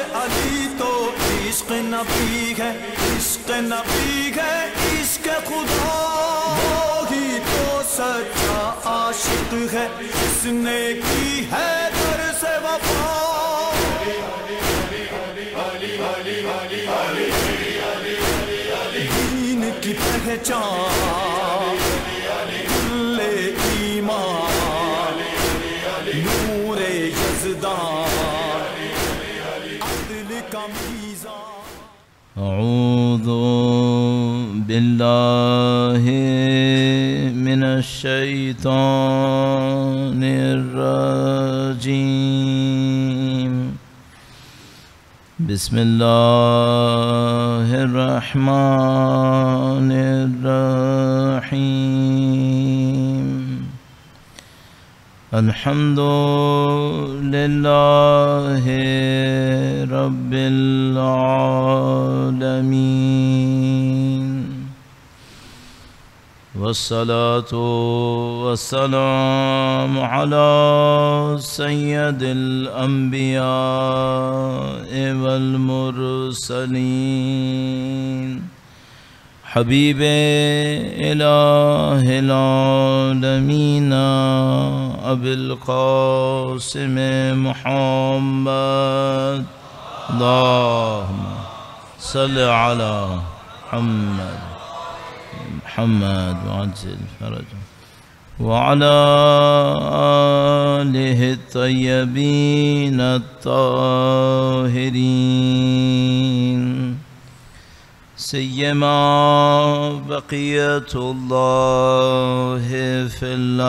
علی تو عشق نبی ہے، عشق نبی ہے، عشق خدا وہی تو سچا عاشق ہے، جس نے کی ہے در سے وفا۔ دین کی پہچان کل ایمان نور یزدان عدل کا میزان۔ اعوذ باللہ من الشیطان الرجیم، بسم اللہ الرحمن الرحیم، الحمد للہ رب العالمین، والصلاة والسلام على سید الانبیاء والمرسلین، حبیب الہ العالمین ابی القاسم محمد، اللہم صل علی محمد وعجل فرجه وعلى آله الطيبين الطاهرين، سيما بقية الله في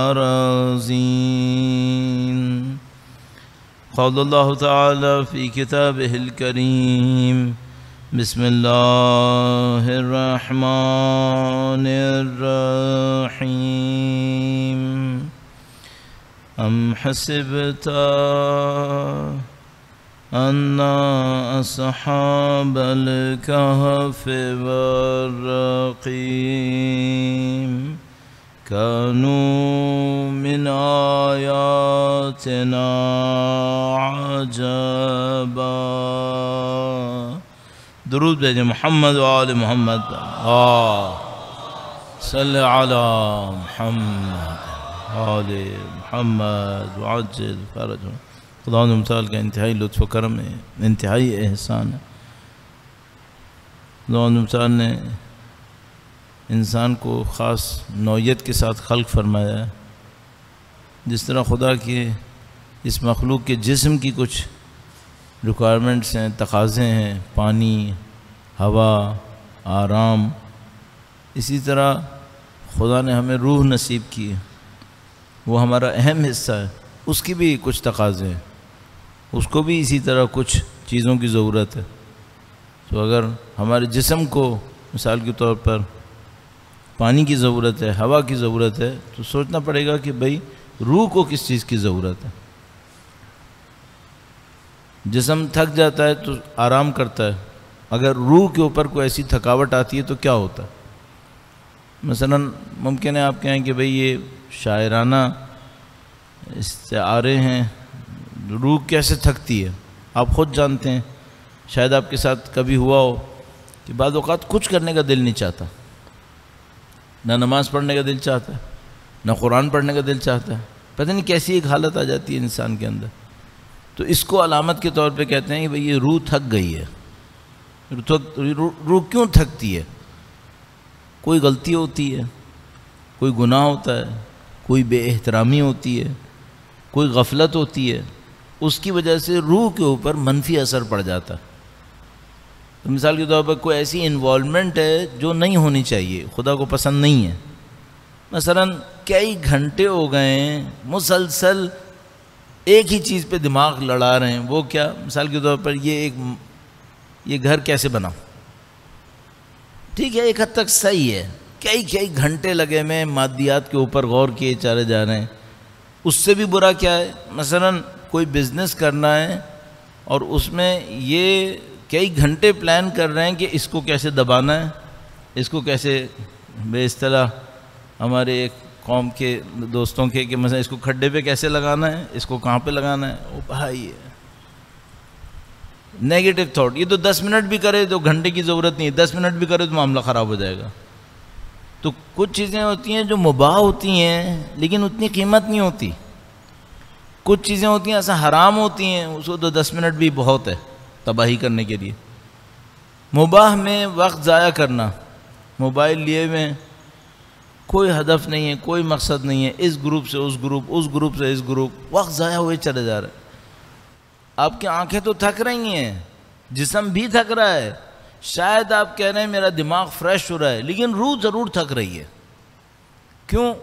الأراضين، قال الله تعالى في كتابه الكريم، بسم اللہ الرحمن الرحیم، ام حسبت ان اصحاب الکہف والرقیم كانوا من آیاتنا عجبا۔ درود بھیجیں محمد و آل محمد، صلی علی محمد آل محمد وعجل فرجہ۔ خدا متعال کا انتہائی لطف و کرم ہے، انتہائی احسان ہے۔ خدا متعال نے انسان کو خاص نوعیت کے ساتھ خلق فرمایا ہے۔ جس طرح خدا کے اس مخلوق کے جسم کی کچھ ریکوائرمنٹس ہیں، تقاضے ہیں، پانی، ہوا، آرام، اسی طرح خدا نے ہمیں روح نصیب کی ہے، وہ ہمارا اہم حصہ ہے، اس کی بھی کچھ تقاضے ہیں، اس کو بھی اسی طرح کچھ چیزوں کی ضرورت ہے۔ تو اگر ہمارے جسم کو مثال کے طور پر پانی کی ضرورت ہے، ہوا کی ضرورت ہے، تو سوچنا پڑے گا کہ بھئی روح کو کس چیز کی ضرورت ہے۔ جسم تھک جاتا ہے تو آرام کرتا ہے، اگر روح کے اوپر کوئی ایسی تھکاوٹ آتی ہے تو کیا ہوتا ہے؟ مثلا ممکن ہے آپ کہیں کہ بھئی یہ شاعرانہ استعارے ہیں، روح کیسے تھکتی ہے؟ آپ خود جانتے ہیں، شاید آپ کے ساتھ کبھی ہوا ہو کہ بعض اوقات کچھ کرنے کا دل نہیں چاہتا، نہ نماز پڑھنے کا دل چاہتا ہے، نہ قرآن پڑھنے کا دل چاہتا ہے، پتہ نہیں کیسی ایک حالت آ جاتی ہے انسان کے اندر۔ تو اس کو علامت کے طور پہ کہتے ہیں کہ بھئی یہ روح تھک گئی ہے۔ روح کیوں تھکتی ہے؟ کوئی غلطی ہوتی ہے، کوئی گناہ ہوتا ہے، کوئی بے احترامی ہوتی ہے، کوئی غفلت ہوتی ہے، اس کی وجہ سے روح کے اوپر منفی اثر پڑ جاتا ہے۔ تو مثال کے طور پر کوئی ایسی انوالومنٹ ہے جو نہیں ہونی چاہیے، خدا کو پسند نہیں ہے۔ مثلا کئی گھنٹے ہو گئے ہیں مسلسل ایک ہی چیز پہ دماغ لڑا رہے ہیں، وہ کیا؟ مثال کے طور پر یہ گھر کیسے بنا؟ ٹھیک ہے، ایک حد تک صحیح ہے، کئی گھنٹے لگے میں مادیات کے اوپر غور کیے چلے جا رہے ہیں۔ اس سے بھی برا کیا ہے؟ مثلا کوئی بزنس کرنا ہے اور اس میں یہ کئی گھنٹے پلان کر رہے ہیں کہ اس کو کیسے دبانا ہے، اس کو کیسے بے اصطلاح ہمارے ایک قوم کے دوستوں کے کہ مثلا اس کو کھڈے پہ کیسے لگانا ہے، اس کو کہاں پہ لگانا ہے۔ وہ بھائی نیگیٹو تھاٹ. یہ تو 10 منٹ بھی کرے تو گھنٹے کی ضرورت نہیں ہے, 10 منٹ بھی کرے تو معاملہ خراب ہو جائے گا. تو کچھ چیزیں ہوتی ہیں جو مباح ہوتی ہیں لیکن اتنی قیمت نہیں ہوتی. کچھ چیزیں ہوتی ہیں ایسا حرام ہوتی ہیں, اس کو تو 10 منٹ بھی بہت ہے تباہی کرنے کے لیے. مباح میں وقت ضائع کرنا, موبائل لیے ہوئے کوئی ہدف نہیں ہے, کوئی مقصد نہیں ہے, اس گروپ سے اس گروپ, اس گروپ سے اس گروپ, وقت ضائع ہوئے چلے جا رہا ہے. آپ کی آنکھیں تو تھک رہی ہیں, جسم بھی تھک رہا ہے, شاید آپ کہہ رہے ہیں میرا دماغ فریش ہو رہا ہے, لیکن روح ضرور تھک رہی ہے. کیوں؟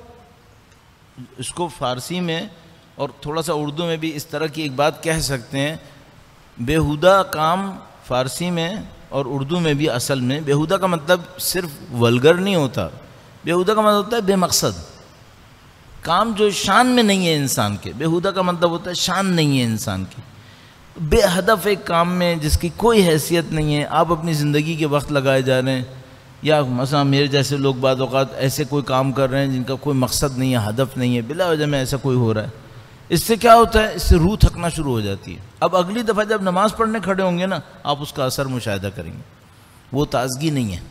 اس کو فارسی میں اور تھوڑا سا اردو میں بھی اس طرح کی ایک بات کہہ سکتے ہیں. بیہودہ کام فارسی میں اور اردو میں بھی اصل میں بیہودہ کا مطلب صرف ولگر نہیں ہوتا. بیہودہ کا مطلب ہوتا ہے بے مقصد کام جو شان میں نہیں ہے انسان کے. بیہودہ کا مطلب ہوتا ہے شان نہیں ہے انسان کی, بے ہدف ایک کام میں جس کی کوئی حیثیت نہیں ہے. آپ اپنی زندگی کے وقت لگائے جا رہے ہیں, یا مثلا میرے جیسے لوگ بعض اوقات ایسے کوئی کام کر رہے ہیں جن کا کوئی مقصد نہیں ہے, ہدف نہیں ہے, بلا وجہ میں ایسا کوئی ہو رہا ہے. اس سے کیا ہوتا ہے؟ اس سے روح تھکنا شروع ہو جاتی ہے. اب اگلی دفعہ جب نماز پڑھنے کھڑے ہوں گے نا, آپ اس کا اثر مشاہدہ کریں گے, وہ تازگی نہیں ہے.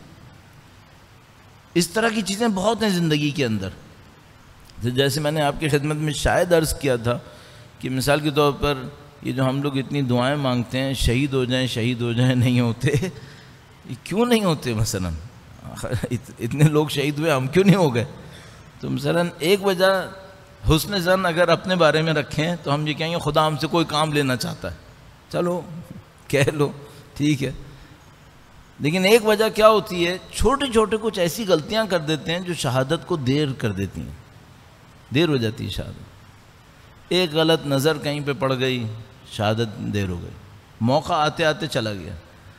اس طرح کی چیزیں بہت ہیں زندگی کے اندر. جیسے میں نے آپ کی خدمت میں شاید عرض کیا تھا کہ مثال کے طور پر یہ جو ہم لوگ اتنی دعائیں مانگتے ہیں, شہید ہو جائیں شہید ہو جائیں, نہیں ہوتے. کیوں نہیں ہوتے؟ مثلا اتنے لوگ شہید ہوئے, ہم کیوں نہیں ہو گئے؟ تو مثلا ایک وجہ حسن ظن اگر اپنے بارے میں رکھیں تو ہم یہ کہیں گے خدا ہم سے کوئی کام لینا چاہتا ہے, چلو کہہ لو ٹھیک ہے. لیکن ایک وجہ کیا ہوتی ہے؟ چھوٹے چھوٹے کچھ ایسی غلطیاں کر دیتے ہیں جو شہادت کو دیر کر دیتی ہیں, دیر ہو جاتی ہے شہادت. ایک غلط نظر کہیں پہ پڑ گئی, شہادت دیر ہو گئی, موقع آتے آتے چلا گیا.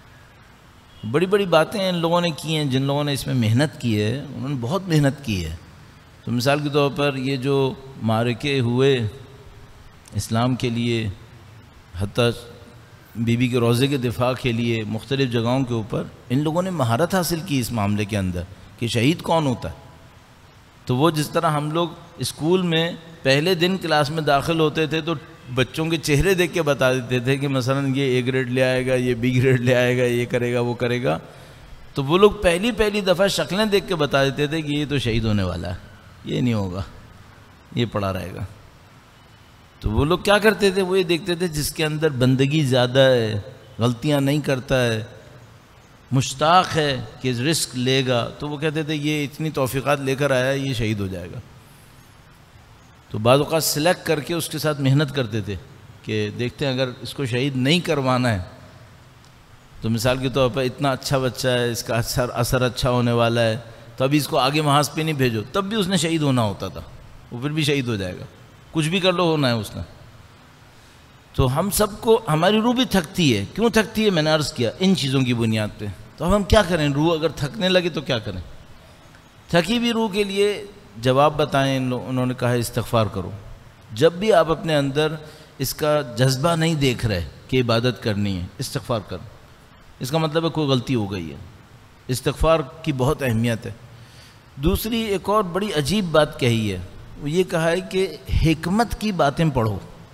بڑی بڑی باتیں ان لوگوں نے کی ہیں, جن لوگوں نے اس میں محنت کی ہے انہوں نے بہت محنت کی ہے. تو مثال کے طور پر یہ جو معرکے ہوئے اسلام کے لیے, حتیٰ بی بی کے روضے کے دفاع کے لیے مختلف جگہوں کے اوپر, ان لوگوں نے مہارت حاصل کی اس معاملے کے اندر کہ شہید کون ہوتا ہے. تو وہ جس طرح ہم لوگ اسکول میں پہلے دن کلاس میں داخل ہوتے تھے تو بچوں کے چہرے دیکھ کے بتا دیتے تھے کہ مثلا یہ اے گریڈ لے آئے گا, یہ بی گریڈ لے آئے گا, یہ کرے گا, وہ کرے گا. تو وہ لوگ پہلی دفعہ شکلیں دیکھ کے بتا دیتے تھے کہ یہ تو شہید ہونے والا ہے, یہ نہیں ہوگا, یہ پڑا رہے گا. تو وہ لوگ کیا کرتے تھے؟ وہ یہ دیکھتے تھے جس کے اندر بندگی زیادہ ہے, غلطیاں نہیں کرتا ہے, مشتاق ہے کہ رزق لے گا, تو وہ کہتے تھے یہ اتنی توفیقات لے کر آیا ہے, یہ شہید ہو جائے گا. تو بعض اوقات سلیکٹ کر کے اس کے ساتھ محنت کرتے تھے کہ دیکھتے ہیں اگر اس کو شہید نہیں کروانا ہے تو مثال کے طور پر اتنا اچھا بچہ ہے, اس کا اثر اچھا ہونے والا ہے, تو ابھی اس کو آگے محاذ پہ نہیں بھیجو. تب بھی اس نے شہید ہونا ہوتا تھا, وہ پھر بھی شہید ہو جائے گا, کچھ بھی کر لو ہونا ہے اس نے. تو ہم سب کو ہماری روح بھی تھکتی ہے. کیوں تھکتی ہے؟ میں نے عرض کیا ان چیزوں کی بنیاد پہ. تو اب ہم کیا کریں؟ روح اگر تھکنے لگے تو کیا کریں؟ تھکی بھی روح کے لیے جواب بتائیں. انہوں نے کہا استغفار کرو. جب بھی آپ اپنے اندر اس کا جذبہ نہیں دیکھ رہے کہ عبادت کرنی ہے, استغفار کرو. اس کا مطلب ہے کوئی غلطی ہو گئی ہے. استغفار کی بہت اہمیت ہے. دوسری ایک اور بڑی عجیب بات کہی ہے, وہ یہ کہا ہے کہ حکمت کی باتیں پڑھو.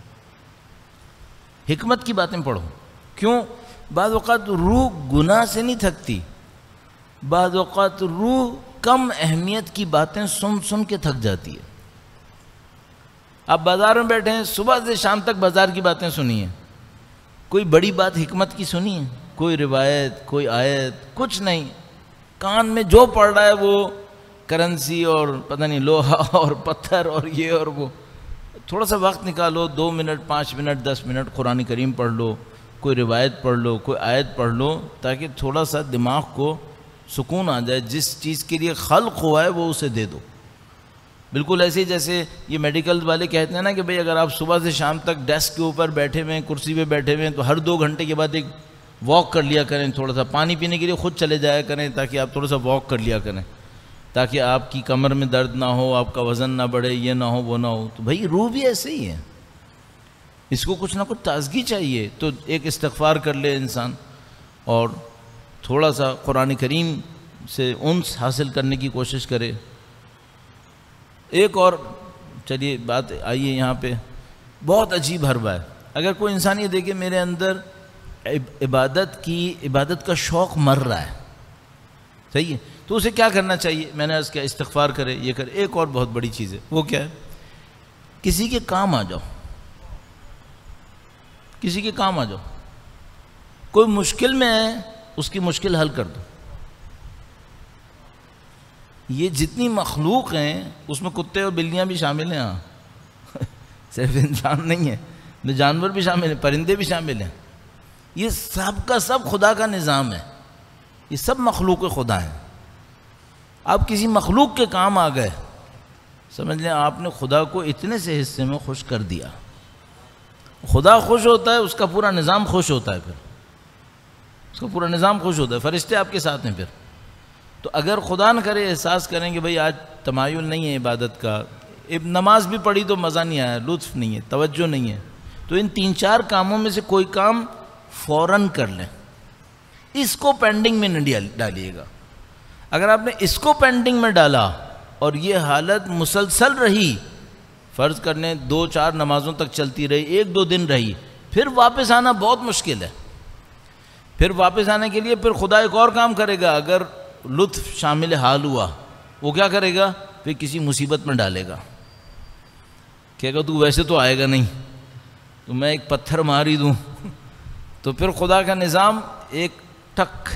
حکمت کی باتیں پڑھو. کیوں؟ بعض اوقات روح گناہ سے نہیں تھکتی, بعض اوقات روح کم اہمیت کی باتیں سن سن کے تھک جاتی ہے. آپ بازار میں بیٹھے ہیں, صبح سے شام تک بازار کی باتیں سنی ہیں, کوئی بڑی بات حکمت کی سنی ہے؟ کوئی روایت, کوئی آیت, کچھ نہیں. کان میں جو پڑ رہا ہے وہ کرنسی اور پتہ نہیں لوہا اور پتھر اور یہ اور وہ. تھوڑا سا وقت نکالو, 2 منٹ 5 منٹ 10 منٹ قرآن کریم پڑھ لو, کوئی روایت پڑھ لو, کوئی آیت پڑھ لو, تاکہ تھوڑا سا دماغ کو سکون آ جائے. جس چیز کے لیے خلق ہوا ہے وہ اسے دے دو. بالکل ایسے ہی جیسے یہ میڈیکل والے کہتے ہیں نا کہ بھئی اگر آپ صبح سے شام تک ڈیسک کے اوپر بیٹھے ہوئے ہیں, کرسی پہ بیٹھے ہوئے ہیں, تو ہر 2 گھنٹے کے بعد ایک واک کر لیا کریں. تھوڑا سا پانی پینے کے لیے خود چلے جایا کریں تاکہ آپ تھوڑا سا واک کر لیا کریں, تاکہ آپ کی کمر میں درد نہ ہو, آپ کا وزن نہ بڑھے, یہ نہ ہو وہ نہ ہو. تو بھئی روح بھی ایسے ہی ہے, اس کو کچھ نہ کچھ تازگی چاہیے. تو ایک استغفار کر لے انسان, اور تھوڑا سا قرآن کریم سے انس حاصل کرنے کی کوشش کرے. ایک اور چلیے بات آئیے یہاں پہ, بہت عجیب حربہ ہے. اگر کوئی انسان یہ دیکھے میرے اندر عبادت کا شوق مر رہا ہے، صحیح ہے، تو اسے کیا کرنا چاہیے؟ میں نے عرض کیا استغفار کرے، یہ کرے۔ ایک اور بہت بڑی چیز ہے، وہ کیا ہے؟ کسی کے کام آ جاؤ، کسی کے کام آ جاؤ، کوئی مشکل میں ہے اس کی مشکل حل کر دو۔ یہ جتنی مخلوق ہیں اس میں کتے اور بلیاں بھی شامل ہیں، ہاں صرف انسان نہیں ہے، جانور بھی شامل ہیں، پرندے بھی شامل ہیں، یہ سب کا سب خدا کا نظام ہے، یہ سب مخلوق خدا ہیں۔ آپ کسی مخلوق کے کام آ گئے، سمجھ لیں آپ نے خدا کو اتنے سے حصے میں خوش کر دیا۔ خدا خوش ہوتا ہے، اس کا پورا نظام خوش ہوتا ہے، پھر اس کا پورا نظام خوش ہوتا ہے، فرشتے آپ کے ساتھ ہیں۔ پھر تو اگر خدا نہ کرے احساس کریں کہ بھئی آج تمایل نہیں ہے عبادت کا، نماز بھی پڑھی تو مزہ نہیں آیا، لطف نہیں ہے، توجہ نہیں ہے، تو ان 3-4 کاموں میں سے کوئی کام فوراً کر لیں، اس کو پینڈنگ میں نہ ڈالیے گا۔ اگر آپ نے اس کو پینڈنگ میں ڈالا اور یہ حالت مسلسل رہی، فرض کرنے 2-4 نمازوں تک چلتی رہی، 1-2 دن رہی، پھر واپس آنا بہت مشکل ہے۔ پھر واپس آنے کے لیے پھر خدا ایک اور کام کرے گا، اگر لطف شامل حال ہوا، وہ کیا کرے گا؟ پھر کسی مصیبت میں ڈالے گا، کہے گا تو ویسے تو آئے گا نہیں، تو میں ایک پتھر مار ہی دوں، تو پھر خدا کا نظام ایک ٹک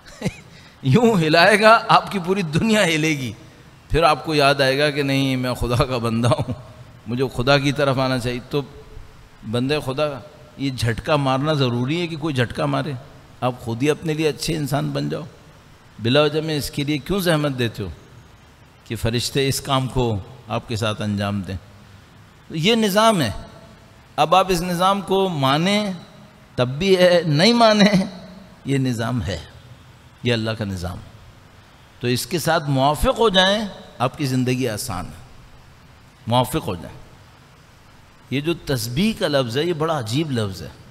یوں ہلائے گا، آپ کی پوری دنیا ہلے گی، پھر آپ کو یاد آئے گا کہ نہیں میں خدا کا بندہ ہوں، مجھے خدا کی طرف آنا چاہیے۔ تو بندے خدا یہ جھٹکا مارنا ضروری ہے کہ کوئی جھٹکا مارے؟ آپ خود ہی اپنے لیے اچھے انسان بن جاؤ، بلا وجہ میں اس کے لیے کیوں زحمت دیتے ہو کہ فرشتے اس کام کو آپ کے ساتھ انجام دیں؟ یہ نظام ہے۔ اب آپ اس نظام کو مانیں تب بھی ہے، نہیں مانیں یہ نظام ہے، یہ اللہ کا نظام، تو اس کے ساتھ موافق ہو جائیں، آپ کی زندگی آسان ہے، موافق ہو جائیں۔ یہ جو تسبیح کا لفظ ہے یہ بڑا عجیب لفظ ہے۔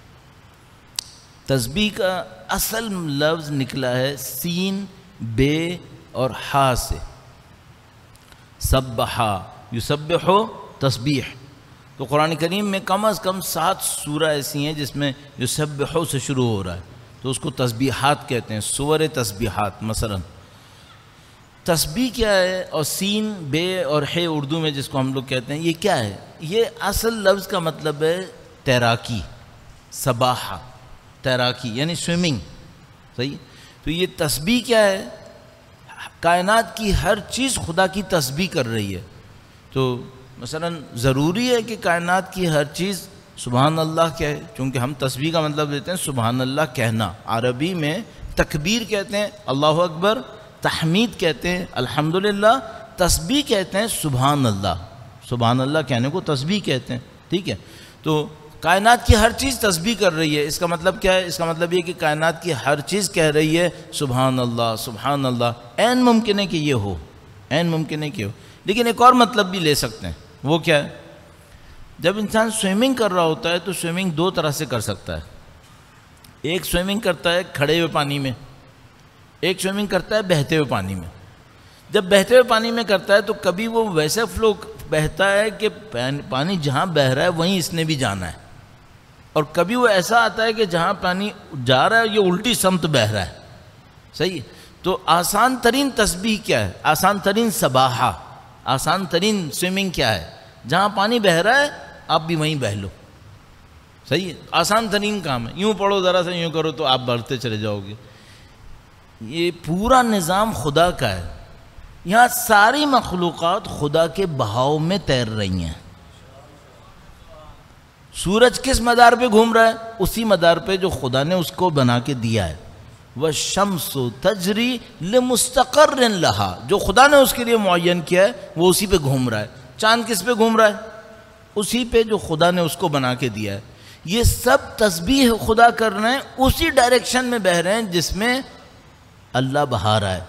تسبیح کا اصل لفظ نکلا ہے سین، بے اور ہا سے، سبحا یسبحو تسبیح۔ تو قرآن کریم میں کم از کم 7 سورہ ایسی ہیں جس میں یسبحو سے شروع ہو رہا ہے، تو اس کو تسبیحات کہتے ہیں، سور تسبیحات۔ مثلا تسبیح کیا ہے؟ اور سین، بے اور ہے اردو میں جس کو ہم لوگ کہتے ہیں، یہ کیا ہے؟ یہ اصل لفظ کا مطلب ہے تیراکی، سباحہ، تیراکی یعنی سوئمنگ، صحیح؟ تو یہ تسبیح کیا ہے؟ کائنات کی ہر چیز خدا کی تسبیح کر رہی ہے۔ تو مثلا ضروری ہے کہ کائنات کی ہر چیز سبحان اللہ کہے، چونکہ ہم تسبیح کا مطلب لیتے ہیں سبحان اللہ کہنا۔ عربی میں تکبیر کہتے ہیں اللہ اکبر، تحمید کہتے ہیں الحمدللہ، تسبیح کہتے ہیں سبحان اللہ۔ سبحان اللہ کہنے کو تسبیح کہتے ہیں، ٹھیک ہے؟ تو کائنات کی ہر چیز تسبیح کر رہی ہے، اس کا مطلب کیا ہے؟ اس کا مطلب یہ کہ کائنات کی ہر چیز کہہ رہی ہے سبحان اللہ سبحان اللہ۔ عین ممکن ہے کہ یہ ہو، عین ممکن ہے کہ ہو، لیکن ایک اور مطلب بھی لے سکتے ہیں، وہ کیا ہے؟ جب انسان سوئمنگ کر رہا ہوتا ہے تو سوئمنگ 2 طرح سے کر سکتا ہے۔ ایک سوئمنگ کرتا ہے کھڑے ہوئے پانی میں، ایک سوئمنگ کرتا ہے بہتے ہوئے پانی میں۔ جب بہتے ہوئے پانی میں کرتا ہے تو کبھی وہ ویسے فلو بہتا ہے کہ پانی جہاں بہہ رہا ہے وہیں اس نے بھی جانا ہے، اور کبھی وہ ایسا آتا ہے کہ جہاں پانی جا رہا ہے یہ الٹی سمت بہہ رہا ہے، صحیح؟ تو آسان ترین تسبیح کیا ہے؟ آسان ترین سباحہ، آسان ترین سوئمنگ کیا ہے؟ جہاں پانی بہہ رہا ہے آپ بھی وہیں بہہ لو، صحیح ہے؟ آسان ترین کام ہے، یوں پڑھو ذرا سا یوں کرو تو آپ بڑھتے چلے جاؤ گے۔ یہ پورا نظام خدا کا ہے، یہاں ساری مخلوقات خدا کے بہاؤ میں تیر رہی ہیں۔ سورج کس مدار پہ گھوم رہا ہے؟ اسی مدار پہ جو خدا نے اس کو بنا کے دیا ہے۔ وَالشَّمْسُ تَجْرِي لِمُسْتَقَرٍ لَهَا، جو خدا نے اس کے لیے معین کیا ہے وہ اسی پہ گھوم رہا ہے۔ چاند کس پہ گھوم رہا ہے؟ اسی پہ جو خدا نے اس کو بنا کے دیا ہے۔ یہ سب تسبیح خدا کر رہے ہیں، اسی ڈائریکشن میں بہہ رہے ہیں جس میں اللہ بہا رہا ہے۔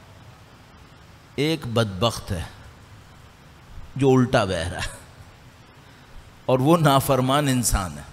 ایک بدبخت ہے جو الٹا بہہ رہا ہے، اور وہ نافرمان انسان ہے۔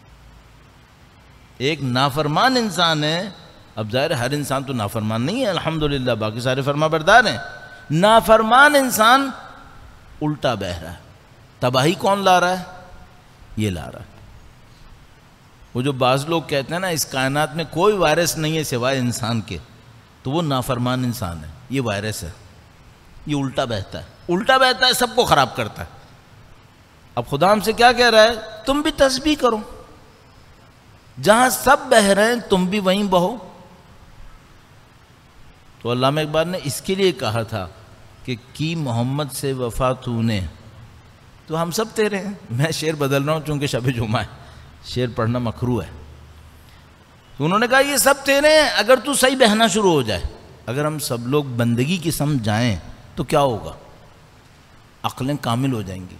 ایک نافرمان انسان ہے، اب ظاہر ہر انسان تو نافرمان نہیں ہے الحمدللہ، باقی سارے فرما بردار ہیں۔ نافرمان انسان الٹا بہہ رہا ہے۔ تباہی کون لا رہا ہے؟ یہ لا رہا ہے۔ وہ جو بعض لوگ کہتے ہیں نا اس کائنات میں کوئی وائرس نہیں ہے سوائے انسان کے، تو وہ نافرمان انسان ہے، یہ وائرس ہے، یہ الٹا بہتا ہے، سب کو خراب کرتا ہے۔ اب خدا ہم سے کیا کہہ رہا ہے؟ تم بھی تسبیح کرو، جہاں سب بہ رہے ہیں تم بھی وہیں بہو۔ تو علامہ اقبال نے اس کے لیے کہا تھا کہ کی محمد سے وفا تو نے، تو ہم سب تیرے ہیں۔ میں شعر بدل رہا ہوں چونکہ شب جمعہ ہے، شعر پڑھنا مکروہ ہے۔ تو انہوں نے کہا یہ سب تیرے ہیں، اگر تو صحیح بہنا شروع ہو جائے، اگر ہم سب لوگ بندگی کی سمجھ جائیں تو کیا ہوگا؟ عقلیں کامل ہو جائیں گی،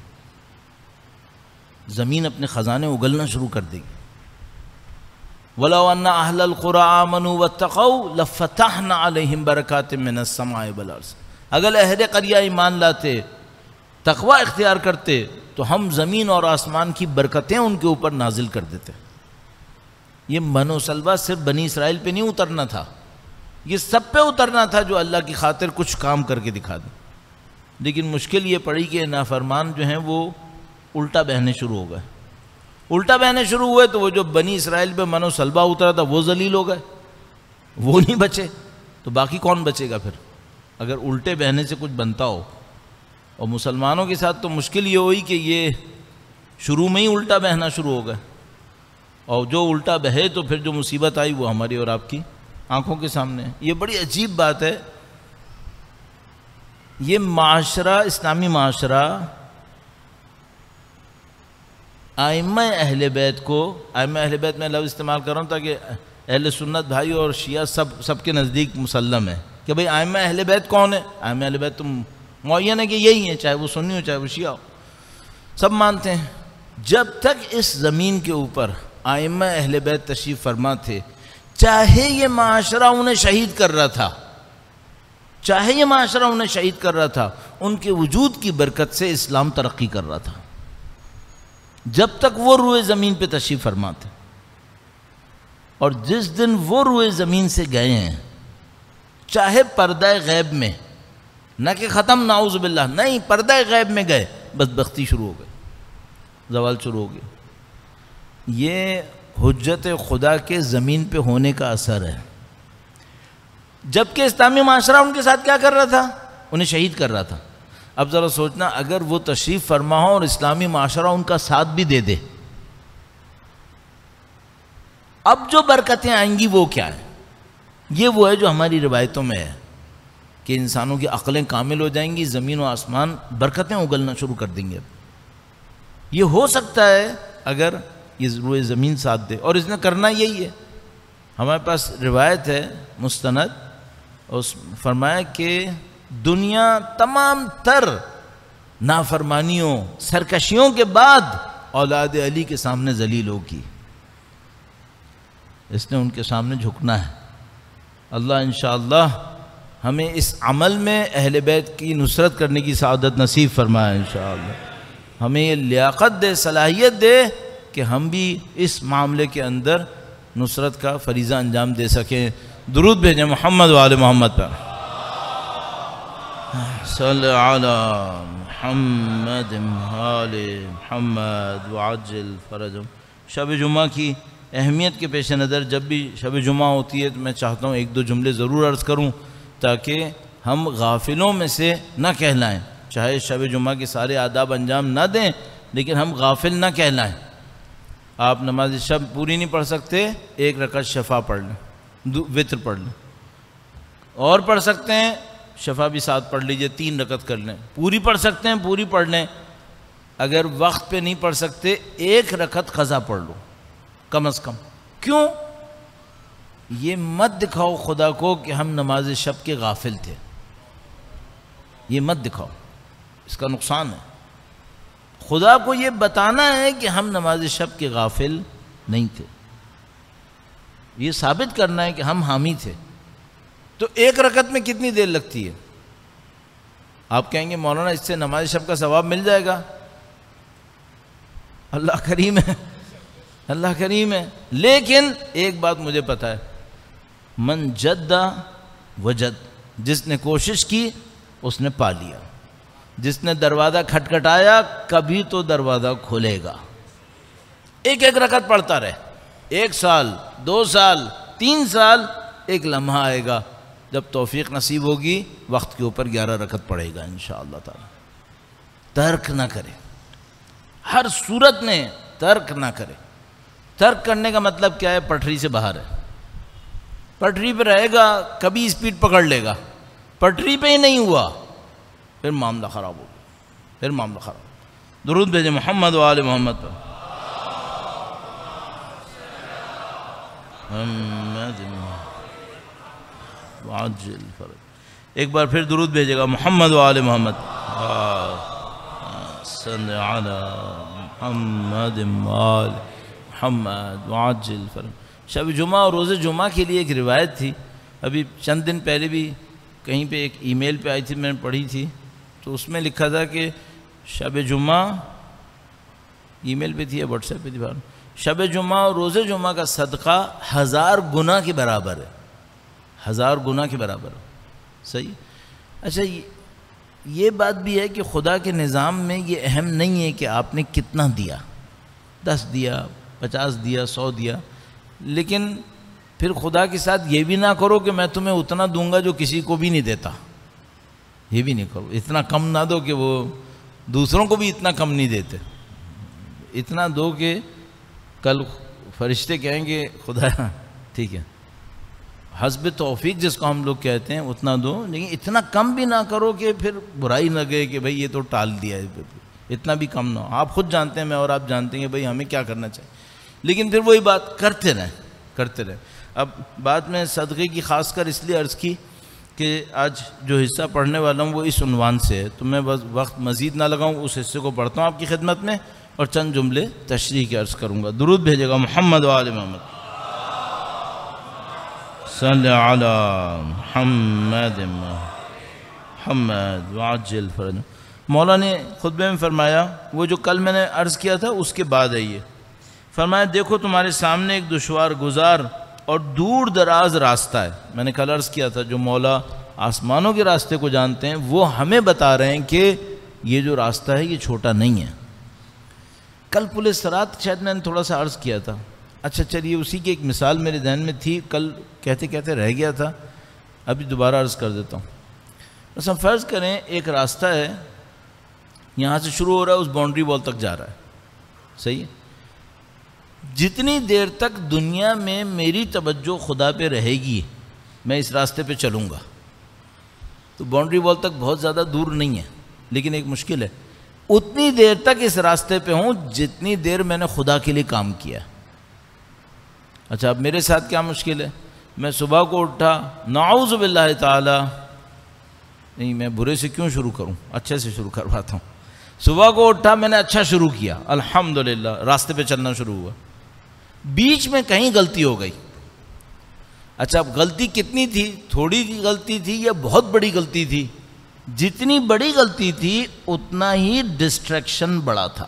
زمین اپنے خزانے اگلنا شروع کر دے گی۔ وَلَوْ أَنَّ أَهْلَ الْقُرَىٰ آمَنُوا وَاتَّقَوْا لَفَتَحْنَا عَلَيْهِمْ بَرَكَاتٍ مِّنَ السَّمَاءِ وَالْأَرْضِ، اگر اہل قریہ ایمان لاتے، تقوی اختیار کرتے، تو ہم زمین اور آسمان کی برکتیں ان کے اوپر نازل کر دیتے۔ یہ من و سلوہ صرف بنی اسرائیل پہ نہیں اترنا تھا، یہ سب پہ اترنا تھا جو اللہ کی خاطر کچھ کام کر کے دکھا دیں۔ لیکن مشکل یہ پڑی کہ نافرمان جو ہیں وہ الٹا بہنے شروع ہو گئے، الٹا بہنے شروع ہوئے تو وہ جو بنی اسرائیل پہ من و سلبہ اترا تھا وہ ذلیل ہو گئے، وہ نہیں بچے، تو باقی کون بچے گا پھر اگر الٹے بہنے سے کچھ بنتا ہو؟ اور مسلمانوں کے ساتھ تو مشکل یہ ہوئی کہ یہ شروع میں ہی الٹا بہنا شروع ہو گئے، اور جو الٹا بہے تو پھر جو مصیبت آئی وہ ہماری اور آپ کی آنکھوں کے سامنے ہے۔ یہ بڑی عجیب بات ہے، یہ معاشرہ، اسلامی معاشرہ ائمہ اہل بیت کو، ائمہ اہل بیت میں لفظ استعمال کر رہا ہوں تاکہ اہل سنت بھائی اور شیعہ سب کے نزدیک مسلم ہے کہ بھئی ائمہ اہل بیت کون ہے؟ ائمہ اہل بیت تو معین ہے کہ یہی ہیں، چاہے وہ سنی ہو چاہے وہ شیعہ ہو، سب مانتے ہیں۔ جب تک اس زمین کے اوپر ائمہ اہل بیت تشریف فرما تھے، چاہے یہ معاشرہ انہیں شہید کر رہا تھا، چاہے یہ معاشرہ انہیں شہید کر رہا تھا، ان کے وجود کی برکت سے اسلام ترقی کر رہا تھا جب تک وہ روئے زمین پہ تشریف فرما تھے۔ اور جس دن وہ روئے زمین سے گئے ہیں، چاہے پردہ غیب میں، نہ کہ ختم نعوذ باللہ، نہیں، پردہ غیب میں گئے، بدبختی شروع ہو گئی، زوال شروع ہو گئی۔ یہ حجت خدا کے زمین پہ ہونے کا اثر ہے۔ جبکہ اسلامی معاشرہ ان کے ساتھ کیا کر رہا تھا؟ انہیں شہید کر رہا تھا۔ اب ذرا سوچنا، اگر وہ تشریف فرما ہو اور اسلامی معاشرہ ان کا ساتھ بھی دے دے، اب جو برکتیں آئیں گی وہ کیا ہے؟ یہ وہ ہے جو ہماری روایتوں میں ہے کہ انسانوں کی عقلیں کامل ہو جائیں گی، زمین و آسمان برکتیں اگلنا شروع کر دیں گے۔ یہ ہو سکتا ہے اگر یہ روئے زمین ساتھ دے، اور اس نے کرنا یہی ہے۔ ہمارے پاس روایت ہے مستند، اس فرمایا کہ دنیا تمام تر نافرمانیوں، سرکشیوں کے بعد اولاد علی کے سامنے ذلیل ہوگی، اس نے ان کے سامنے جھکنا ہے۔ اللہ انشاءاللہ ہمیں اس عمل میں اہل بیت کی نصرت کرنے کی سعادت نصیب فرمائے انشاءاللہ، ہمیں یہ لیاقت دے، صلاحیت دے کہ ہم بھی اس معاملے کے اندر نصرت کا فریضہ انجام دے سکیں۔ درود بھیجیں محمد و آل محمد پر، صلی علی محمد آل محمد وعجل فرجهم۔ شب جمعہ کی اہمیت کے پیش نظر جب بھی شب جمعہ ہوتی ہے تو میں چاہتا ہوں ایک دو جملے ضرور عرض کروں تاکہ ہم غافلوں میں سے نہ کہلائیں، چاہے شب جمعہ کے سارے آداب انجام نہ دیں لیکن ہم غافل نہ کہلائیں۔ آپ نماز شب پوری نہیں پڑھ سکتے، ایک رکعت شفع پڑھ لیں، وتر پڑھ لیں، اور پڑھ سکتے ہیں شفع بھی ساتھ پڑھ لیجئے، 3 رکعت کر لیں، پوری پڑھ سکتے ہیں پوری پڑھ لیں، اگر وقت پہ نہیں پڑھ سکتے 1 رکعت قضا پڑھ لو کم از کم۔ کیوں؟ یہ مت دکھاؤ خدا کو کہ ہم نماز شب کے غافل تھے، یہ مت دکھاؤ، اس کا نقصان ہے۔ خدا کو یہ بتانا ہے کہ ہم نماز شب کے غافل نہیں تھے، یہ ثابت کرنا ہے کہ ہم حامی تھے۔ تو 1 رکعت میں کتنی دیر لگتی ہے؟ آپ کہیں گے مولانا اس سے نماز شب کا ثواب مل جائے گا۔ اللہ کریم ہے، اللہ کریم ہے، لیکن ایک بات مجھے پتہ ہے، من جد وجد، جس نے کوشش کی اس نے پا لیا، جس نے دروازہ کھٹکھٹایا کبھی تو دروازہ کھولے گا۔ 1 رکعت پڑھتا رہے، 1 سال 2 سال 3 سال، ایک لمحہ آئے گا جب توفیق نصیب ہوگی وقت کے اوپر 11 رکعت پڑھے گا انشاءاللہ تعالی۔ ترک نہ کرے، ہر صورت میں ترک نہ کرے۔ ترک کرنے کا مطلب کیا ہے؟ پٹری سے باہر ہے، پٹری پہ رہے گا، کبھی اسپیڈ پکڑ لے گا، پٹری پہ ہی نہیں ہوا، پھر معاملہ خراب ہو گیا، پھر معاملہ خراب۔ درود بھیجے محمد و آل محمد پر۔ وعجل فرج۔ ایک بار پھر درود بھیجے گا محمد و آل محمد، صلی علی محمد و آل محمد وعجل فرج۔ شب جمعہ اور روز جمعہ کے لیے ایک روایت تھی، ابھی چند دن پہلے بھی کہیں پہ ایک ای میل پہ آئی تھی، میں نے پڑھی تھی، تو اس میں لکھا تھا کہ شب جمعہ، ای میل پہ تھی یا واٹس ایپ پہ تھی، شب جمعہ اور روز جمعہ کا صدقہ 1000 گناہ کے برابر ہے، 1000 گناہ کے برابر ہے۔ صحیح؟ اچھا، یہ بات بھی ہے کہ خدا کے نظام میں یہ اہم نہیں ہے کہ آپ نے کتنا دیا، 10 دیا، 50 دیا، 100 دیا، لیکن پھر خدا کے ساتھ یہ بھی نہ کرو کہ میں تمہیں اتنا دوں گا جو کسی کو بھی نہیں دیتا، یہ بھی نہیں کرو۔ اتنا کم نہ دو کہ وہ دوسروں کو بھی اتنا کم نہیں دیتے، اتنا دو کہ کل فرشتے کہیں گے خدا ٹھیک ہے، حسب توفیق جس کو ہم لوگ کہتے ہیں اتنا دو، لیکن اتنا کم بھی نہ کرو کہ پھر برائی نہ گئے کہ بھئی یہ تو ٹال دیا ہے، اتنا بھی کم نہ ہو۔ آپ خود جانتے ہیں، میں اور آپ جانتے ہیں کہ بھئی ہمیں کیا کرنا چاہیے، لیکن پھر وہی بات کرتے رہیں۔ اب بات میں صدقے کی خاص کر اس لیے عرض کی کہ آج جو حصہ پڑھنے والا ہوں وہ اس عنوان سے ہے، تو میں بس وقت مزید نہ لگاؤں، اس حصے کو پڑھتا ہوں آپ کی خدمت میں اور چند جملے تشریح کے عرض کروں گا۔ درود بھیجے گا محمد و آل محمد، صلی علی محمد محمد وعجل فرج۔ مولا نے خطبے میں فرمایا، وہ جو کل میں نے عرض کیا تھا اس کے بعد ہے یہ، فرمایا دیکھو تمہارے سامنے ایک دشوار گزار اور دور دراز راستہ ہے۔ میں نے کل عرض کیا تھا جو مولا آسمانوں کے راستے کو جانتے ہیں وہ ہمیں بتا رہے ہیں کہ یہ جو راستہ ہے یہ چھوٹا نہیں ہے۔ کل پل صراط شاید میں نے تھوڑا سا عرض کیا تھا، اچھا چلیے اسی کی ایک مثال میرے ذہن میں تھی، کل کہتے کہتے رہ گیا تھا، ابھی دوبارہ عرض کر دیتا ہوں۔ بس ہم فرض کریں ایک راستہ ہے، یہاں سے شروع ہو رہا ہے، اس باؤنڈری وال تک جا رہا ہے، صحیح ہے؟ جتنی دیر تک دنیا میں میری توجہ خدا پہ رہے گی میں اس راستے پہ چلوں گا، تو باؤنڈری وال تک بہت زیادہ دور نہیں ہے، لیکن ایک مشکل ہے، اتنی دیر تک اس راستے پہ ہوں جتنی دیر میں نے خدا کے لیے کام کیا۔ اچھا اب میرے ساتھ کیا مشکل ہے، میں صبح کو اٹھا، نعوذ باللہ تعالی، نہیں میں برے سے کیوں شروع کروں، اچھے سے شروع کرواتا ہوں۔ صبح کو اٹھا، میں نے اچھا شروع کیا، الحمدللہ راستے پہ چلنا شروع ہوا، بیچ میں کہیں غلطی ہو گئی۔ اچھا اب غلطی کتنی تھی، تھوڑی غلطی تھی یا بہت بڑی غلطی تھی؟ جتنی بڑی غلطی تھی اتنا ہی ڈسٹریکشن بڑا تھا۔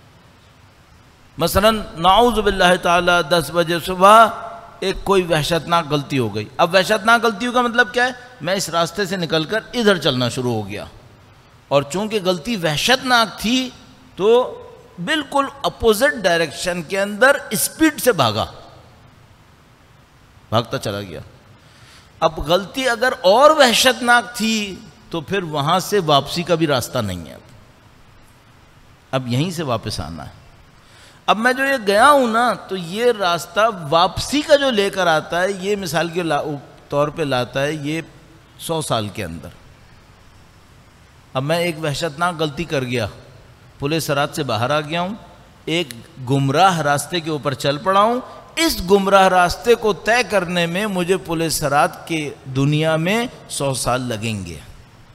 مثلا نعوذ باللہ تعالی 10 بجے صبح ایک کوئی وحشتناک غلطی ہو گئی، اب وحشتناک غلطیوں کا مطلب کیا ہے، میں اس راستے سے نکل کر ادھر چلنا شروع ہو گیا، اور چونکہ غلطی وحشتناک تھی تو بالکل اپوزٹ ڈائریکشن کے اندر اسپیڈ سے بھاگتا چلا گیا۔ اب غلطی اگر اور وحشتناک تھی تو پھر وہاں سے واپسی کا بھی راستہ نہیں ہے، اب یہیں سے واپس آنا ہے۔ اب میں جو یہ گیا ہوں نا تو یہ راستہ واپسی کا جو لے کر آتا ہے، یہ مثال کے طور پہ لاتا ہے یہ 100 سال کے اندر۔ اب میں ایک وحشتناک غلطی کر گیا، پل صراط سے باہر آ گیا ہوں، ایک گمراہ راستے کے اوپر چل پڑا ہوں، اس گمراہ راستے کو طے کرنے میں مجھے پل صراط کے دنیا میں 100 سال لگیں گے۔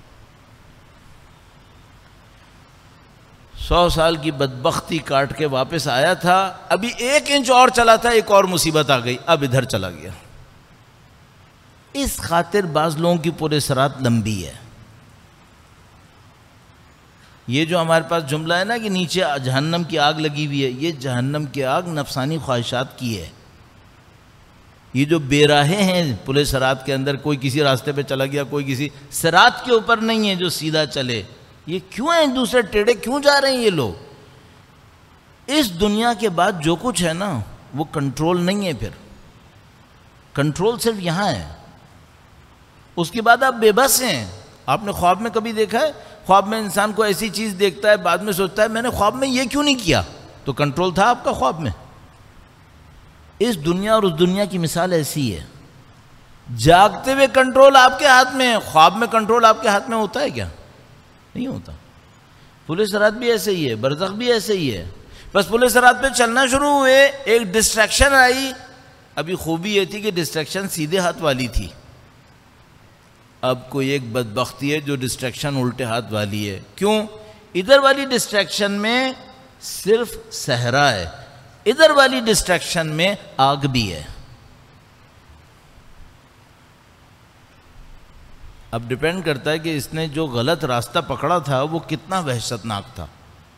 100 سال کی بدبختی کاٹ کے واپس آیا تھا، ابھی 1 انچ اور چلا تھا، ایک اور مصیبت آ گئی، اب ادھر چلا گیا۔ اس خاطر بعض لوگوں کی پل صراط لمبی ہے۔ یہ جو ہمارے پاس جملہ ہے نا کہ نیچے جہنم کی آگ لگی ہوئی ہے، یہ جہنم کی آگ نفسانی خواہشات کی ہے۔ یہ جو بے راہیں ہیں پل صراط کے اندر، کوئی کسی راستے پہ چلا گیا، کوئی کسی صراط کے اوپر نہیں ہے جو سیدھا چلے، یہ کیوں ہیں دوسرے ٹیڑے کیوں جا رہے ہیں یہ لوگ؟ اس دنیا کے بعد جو کچھ ہے نا وہ کنٹرول نہیں ہے. پھر کنٹرول صرف یہاں ہے. اس کے بعد آپ بے بس ہیں. آپ نے خواب میں کبھی دیکھا ہے؟ خواب میں انسان کو ایسی چیز دیکھتا ہے, بعد میں سوچتا ہے میں نے خواب میں یہ کیوں نہیں کیا. تو کنٹرول تھا آپ کا خواب میں. اس دنیا اور اس دنیا کی مثال ایسی ہے. جاگتے ہوئے کنٹرول آپ کے ہاتھ میں ہے, خواب میں کنٹرول آپ کے ہاتھ میں ہوتا ہے کیا؟ نہیں ہوتا. پل صراط بھی ایسے ہی ہے, برزخ بھی ایسے ہی ہے. بس پل صراط پہ چلنا شروع ہوئے, ایک ڈسٹریکشن آئی. ابھی خوبی یہ تھی کہ ڈسٹریکشن سیدھے ہاتھ والی تھی. اب کوئی ایک بدبختی ہے جو ڈسٹریکشن الٹے ہاتھ والی ہے. کیوں؟ ادھر والی ڈسٹریکشن میں صرف صحرا ہے, ادھر والی ڈسٹریکشن میں آگ بھی ہے. اب ڈیپینڈ کرتا ہے کہ اس نے جو غلط راستہ پکڑا تھا وہ کتنا وحشتناک تھا.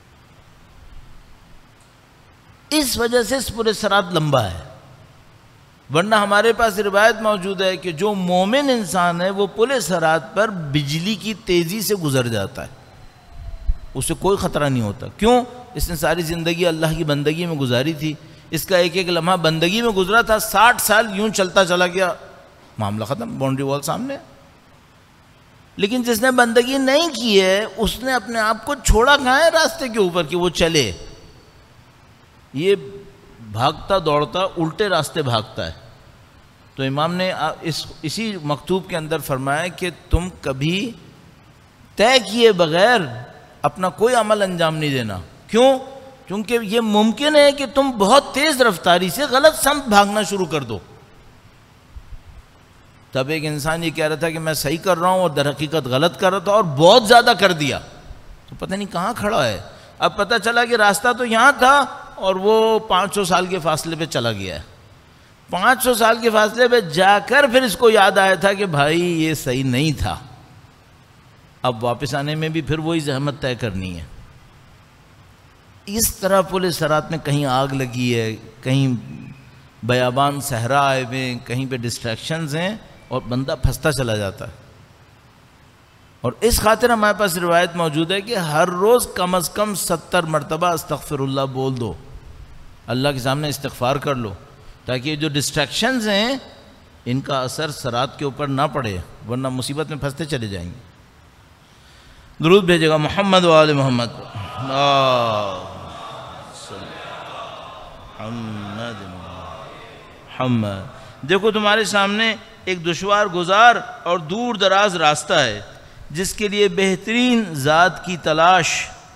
اس وجہ سے پورے صراط لمبا ہے. ورنہ ہمارے پاس روایت موجود ہے کہ جو مومن انسان ہے وہ پل صراط پر بجلی کی تیزی سے گزر جاتا ہے, اسے کوئی خطرہ نہیں ہوتا. کیوں؟ اس نے ساری زندگی اللہ کی بندگی میں گزاری تھی. اس کا ایک ایک لمحہ بندگی میں گزرا تھا. 60 سال یوں چلتا چلا گیا, معاملہ ختم, باؤنڈری وال سامنے. لیکن جس نے بندگی نہیں کی ہے اس نے اپنے آپ کو چھوڑا کہاں ہے راستے کے اوپر کہ وہ چلے. یہ بھاگتا دوڑتا الٹے راستے بھاگتا ہے. تو امام نے اسی مکتوب کے اندر فرمایا کہ تم کبھی طے کیے بغیر اپنا کوئی عمل انجام نہیں دینا. کیوں؟ کیونکہ یہ ممکن ہے کہ تم بہت تیز رفتاری سے غلط سمت بھاگنا شروع کر دو. تب ایک انسان یہ کہہ رہا تھا کہ میں صحیح کر رہا ہوں اور در حقیقت غلط کر رہا تھا اور بہت زیادہ کر دیا. تو پتہ نہیں کہاں کھڑا ہے. اب پتہ چلا کہ راستہ تو یہاں تھا اور وہ 500 سال کے فاصلے پہ چلا گیا ہے. 500 سال کے فاصلے پہ جا کر پھر اس کو یاد آیا تھا کہ بھائی یہ صحیح نہیں تھا. اب واپس آنے میں بھی پھر وہی زحمت طے کرنی ہے. اس طرح پل صراط میں کہیں آگ لگی ہے, کہیں بیابان صحرا آئے ہوئے, کہیں پہ ڈسٹریکشنز ہیں اور بندہ پھنستا چلا جاتا ہے. اور اس خاطر ہمارے پاس روایت موجود ہے کہ ہر روز کم از کم 70 مرتبہ استغفر اللہ بول دو, اللہ کے سامنے استغفار کر لو, تاکہ یہ جو ڈسٹریکشنز ہیں ان کا اثر صراط کے اوپر نہ پڑے, ورنہ مصیبت میں پھنستے چلے جائیں گے. درود بھیجے گا محمد و آل محمد. دیکھو تمہارے سامنے ایک دشوار گزار اور دور دراز راستہ ہے جس کے لیے بہترین ذات کی تلاش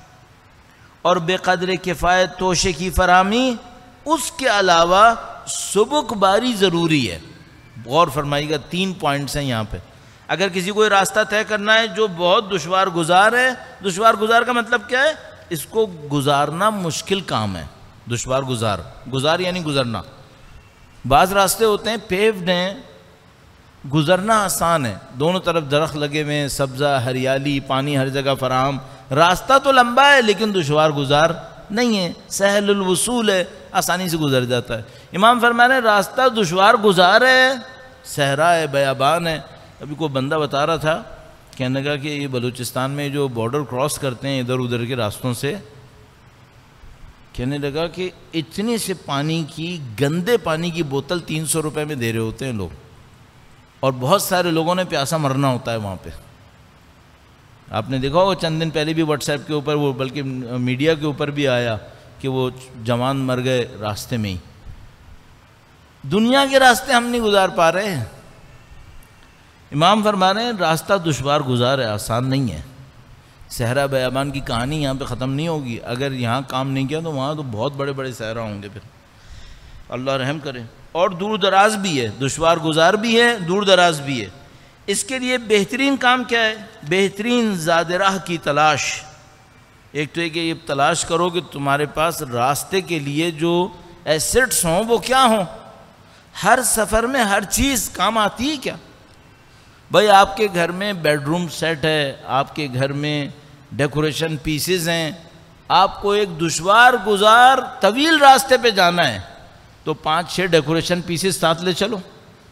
اور بے قدر کفایت توشے کی فراہمی, اس کے علاوہ سبک باری ضروری ہے. غور فرمائیے گا, 3 پوائنٹس ہیں یہاں پہ. اگر کسی کو یہ راستہ طے کرنا ہے جو بہت دشوار گزار ہے, دشوار گزار کا مطلب کیا ہے؟ اس کو گزارنا مشکل کام ہے. دشوار گزار, گزار یعنی گزرنا. بعض راستے ہوتے ہیں پیوڈ ہیں, گزرنا آسان ہے, دونوں طرف درخت لگے ہوئے ہیں, سبزہ, ہریالی, پانی ہر جگہ فراہم. راستہ تو لمبا ہے لیکن دشوار گزار نہیں ہے, سہل الوصول ہے, آسانی سے گزر جاتا ہے. امام فرما رہے ہیں راستہ دشوار گزار ہے, صحرا ہے, بیابان ہے. ابھی کوئی بندہ بتا رہا تھا, کہنے لگا کہ یہ بلوچستان میں جو بارڈر کراس کرتے ہیں ادھر ادھر کے راستوں سے, کہنے لگا کہ اتنی سے پانی کی, گندے پانی کی بوتل 300 روپے میں دے رہے ہوتے ہیں لوگ, اور بہت سارے لوگوں نے پیاسا مرنا ہوتا ہے وہاں پہ. آپ نے دیکھا ہوگا چند دن پہلے بھی واٹس ایپ کے اوپر, وہ بلکہ میڈیا کے اوپر بھی آیا کہ وہ جوان مر گئے راستے میں ہی. دنیا کے راستے ہم نہیں گزار پا رہے ہیں. امام فرما رہے ہیں راستہ دشوار گزار ہے, آسان نہیں ہے. صحرا بیابان کی کہانی یہاں پہ ختم نہیں ہوگی. اگر یہاں کام نہیں کیا تو وہاں تو بہت بڑے بڑے صحرا ہوں گے. پھر اللہ رحم کرے. اور دور دراز بھی ہے, دشوار گزار بھی ہے, دور دراز بھی ہے. اس کے لیے بہترین کام کیا ہے؟ بہترین زاد راہ کی تلاش. ایک تو یہ کہ یہ تلاش کرو کہ تمہارے پاس راستے کے لیے جو ایسٹس ہوں وہ کیا ہوں. ہر سفر میں ہر چیز کام آتی ہے کیا؟ بھائی آپ کے گھر میں بیڈ روم سیٹ ہے, آپ کے گھر میں ڈیکوریشن پیسز ہیں, آپ کو ایک دشوار گزار طویل راستے پہ جانا ہے تو 5-6 ڈیکوریشن پیسز ساتھ لے چلو.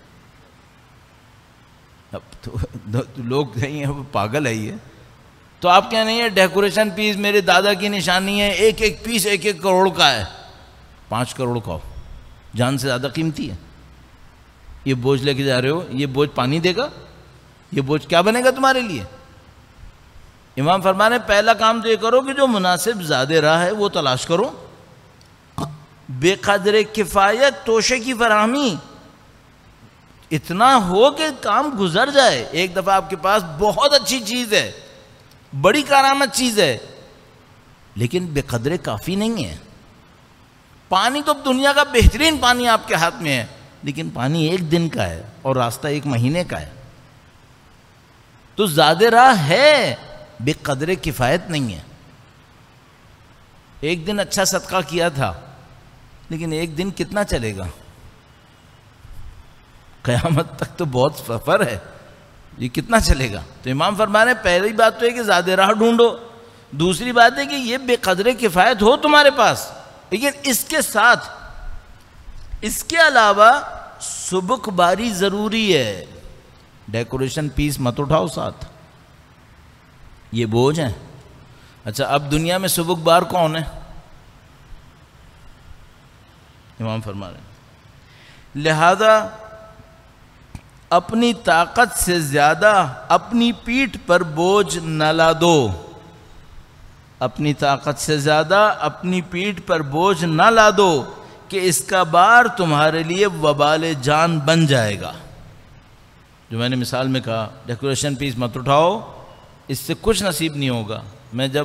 اب تو لوگ کہیں وہ پاگل ہے یہ. تو آپ کیا نہیں ہے ڈیکوریشن پیس میرے دادا کی نشانی ہے, ایک ایک پیس 1-1 کروڑ کا ہے, 5 کروڑ کا ہو. جان سے زیادہ قیمتی ہے. یہ بوجھ لے کے جا رہے ہو, یہ بوجھ پانی دے گا؟ یہ بوجھ کیا بنے گا تمہارے لیے؟ امام فرما رہے ہیں پہلا کام تو یہ کرو کہ جو مناسب زاد راہ ہے وہ تلاش کرو. بے قدر کفایت توشے کی فراہمی, اتنا ہو کہ کام گزر جائے. ایک دفعہ آپ کے پاس بہت اچھی چیز ہے, بڑی کارآمد چیز ہے, لیکن بے قدر کافی نہیں ہے. پانی تو دنیا کا بہترین پانی آپ کے ہاتھ میں ہے, لیکن پانی ایک دن کا ہے اور راستہ ایک مہینے کا ہے. تو زاد راہ ہے, بے قدر کفایت نہیں ہے. ایک دن اچھا صدقہ کیا تھا, لیکن ایک دن کتنا چلے گا؟ قیامت تک تو بہت سفر ہے, یہ کتنا چلے گا؟ تو امام فرما رہے ہیں پہلی بات تو ہے کہ زاد راہ ڈھونڈو. دوسری بات ہے کہ یہ بے قدر کفایت ہو تمہارے پاس, لیکن اس کے ساتھ, اس کے علاوہ سبک باری ضروری ہے. ڈیکوریشن پیس مت اٹھاؤ ساتھ, یہ بوجھ ہیں. اچھا اب دنیا میں سبک بار کون ہے؟ امام فرما رہے ہیں لہذا اپنی طاقت سے زیادہ اپنی پیٹھ پر بوجھ نہ لادو. اپنی طاقت سے زیادہ اپنی پیٹھ پر بوجھ نہ لادو کہ اس کا بار تمہارے لیے وبال جان بن جائے گا. جو میں نے مثال میں کہا ڈیکوریشن پیس مت اٹھاؤ, اس سے کچھ نصیب نہیں ہوگا. میں جب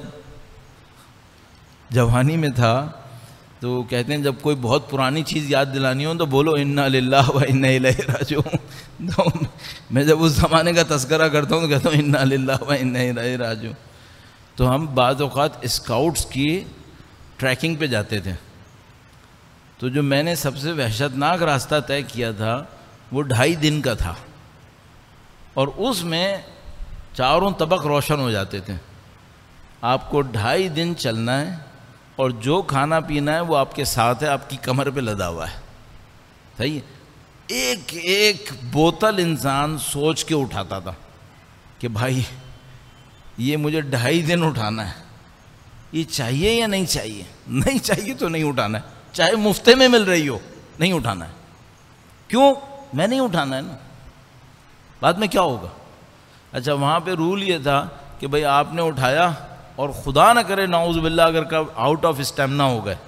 جوانی میں تھا تو کہتے ہیں جب کوئی بہت پرانی چیز یاد دلانی ہو تو بولو انا للہ و انا الیہ راجعون. تو میں جب اس زمانے کا تذکرہ کرتا ہوں تو کہتا ہوں انا للہ و انا الیہ راجعون. تو ہم بعض اوقات اسکاؤٹس کی ٹریکنگ پہ جاتے تھے, تو جو میں نے سب سے وحشتناک راستہ طے کیا تھا وہ 2.5 دن کا تھا, اور اس میں چاروں طبق روشن ہو جاتے تھے. آپ کو 2.5 دن چلنا ہے, اور جو کھانا پینا ہے وہ آپ کے ساتھ ہے, آپ کی کمر پہ لدا ہوا ہے. صحیح ہے. ایک ایک بوتل انسان سوچ کے اٹھاتا تھا کہ بھائی یہ مجھے 2.5 دن اٹھانا ہے, یہ چاہیے یا نہیں چاہیے؟ نہیں چاہیے تو نہیں اٹھانا ہے, چاہے مفتے میں مل رہی ہو, نہیں اٹھانا ہے. کیوں؟ میں نہیں اٹھانا ہے نا, بعد میں کیا ہوگا؟ اچھا وہاں پہ رول یہ تھا کہ بھئی آپ نے اٹھایا اور خدا نہ کرے نعوذ باللہ اگر آؤٹ آف اسٹیمنا ہو گئے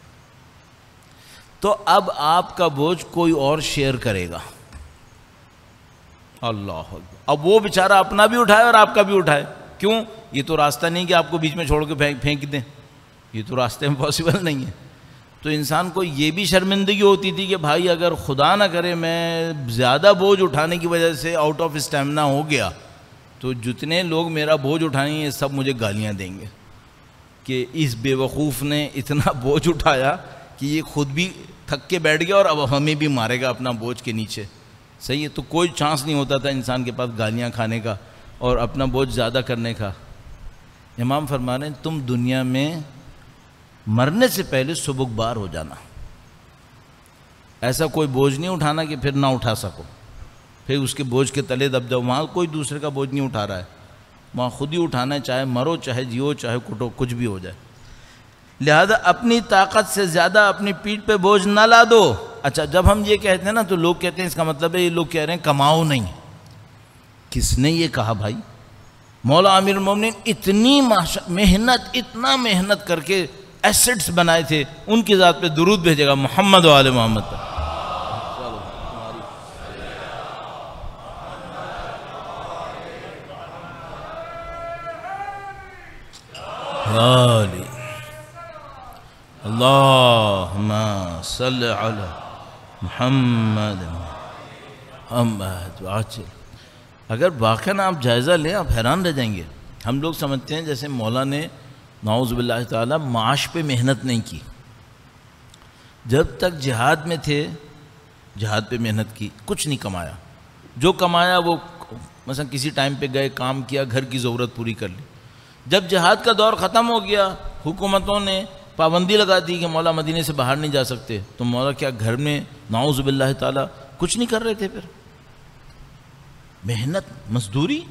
تو اب آپ کا بوجھ کوئی اور شیئر کرے گا. اللہ اکبر. اب وہ بیچارہ اپنا بھی اٹھائے اور آپ کا بھی اٹھائے. کیوں؟ یہ تو راستہ نہیں کہ آپ کو بیچ میں چھوڑ کے پھینک دیں, یہ تو راستے میں پاسبل نہیں ہے. تو انسان کو یہ بھی شرمندگی ہوتی تھی کہ بھائی اگر خدا نہ کرے میں زیادہ بوجھ اٹھانے کی وجہ سے آؤٹ آف اسٹیمنا ہو گیا تو جتنے لوگ میرا بوجھ اٹھائیں گے سب مجھے گالیاں دیں گے کہ اس بے وقوف نے اتنا بوجھ اٹھایا کہ یہ خود بھی تھک کے بیٹھ گیا اور اب ہمیں بھی مارے گا اپنا بوجھ کے نیچے. صحیح ہے. تو کوئی چانس نہیں ہوتا تھا انسان کے پاس گالیاں کھانے کا اور اپنا بوجھ زیادہ کرنے کا. امام فرما رہے ہیں تم دنیا میں مرنے سے پہلے سبک بار ہو جانا. ایسا کوئی بوجھ نہیں اٹھانا کہ پھر نہ اٹھا سکو, پھر اس کے بوجھ کے تلے دب جاؤ. وہاں کوئی دوسرے کا بوجھ نہیں اٹھا رہا ہے, وہاں خود ہی اٹھانا ہے, چاہے مرو چاہے جیو چاہے کٹو کچھ بھی ہو جائے. لہذا اپنی طاقت سے زیادہ اپنی پیٹھ پہ بوجھ نہ لا دو. اچھا جب ہم یہ کہتے ہیں نا تو لوگ کہتے ہیں اس کا مطلب ہے یہ لوگ کہہ رہے ہیں کماؤ نہیں. کس نے یہ کہا بھائی؟ مولا امیر المومنین اتنی محنت, اتنا محنت کر کے ایسٹس بنائے تھے, ان کی ذات پہ درود بھیجے گا محمد و آل محمد پر. اللہم صلی علی محمد محمد عاجل. اگر واقعاً آپ جائزہ لیں آپ حیران رہ جائیں گے. ہم لوگ سمجھتے ہیں جیسے مولا نے نعوذ باللہ تعالی معاش پہ محنت نہیں کی. جب تک جہاد میں تھے جہاد پہ محنت کی, کچھ نہیں کمایا. جو کمایا وہ مثلا کسی ٹائم پہ گئے کام کیا, گھر کی ضرورت پوری کر لی. جب جہاد کا دور ختم ہو گیا حکومتوں نے پابندی لگا دی کہ مولا مدینے سے باہر نہیں جا سکتے, تو مولا کیا گھر میں نعوذ باللہ تعالی کچھ نہیں کر رہے تھے؟ پھر محنت مزدوری,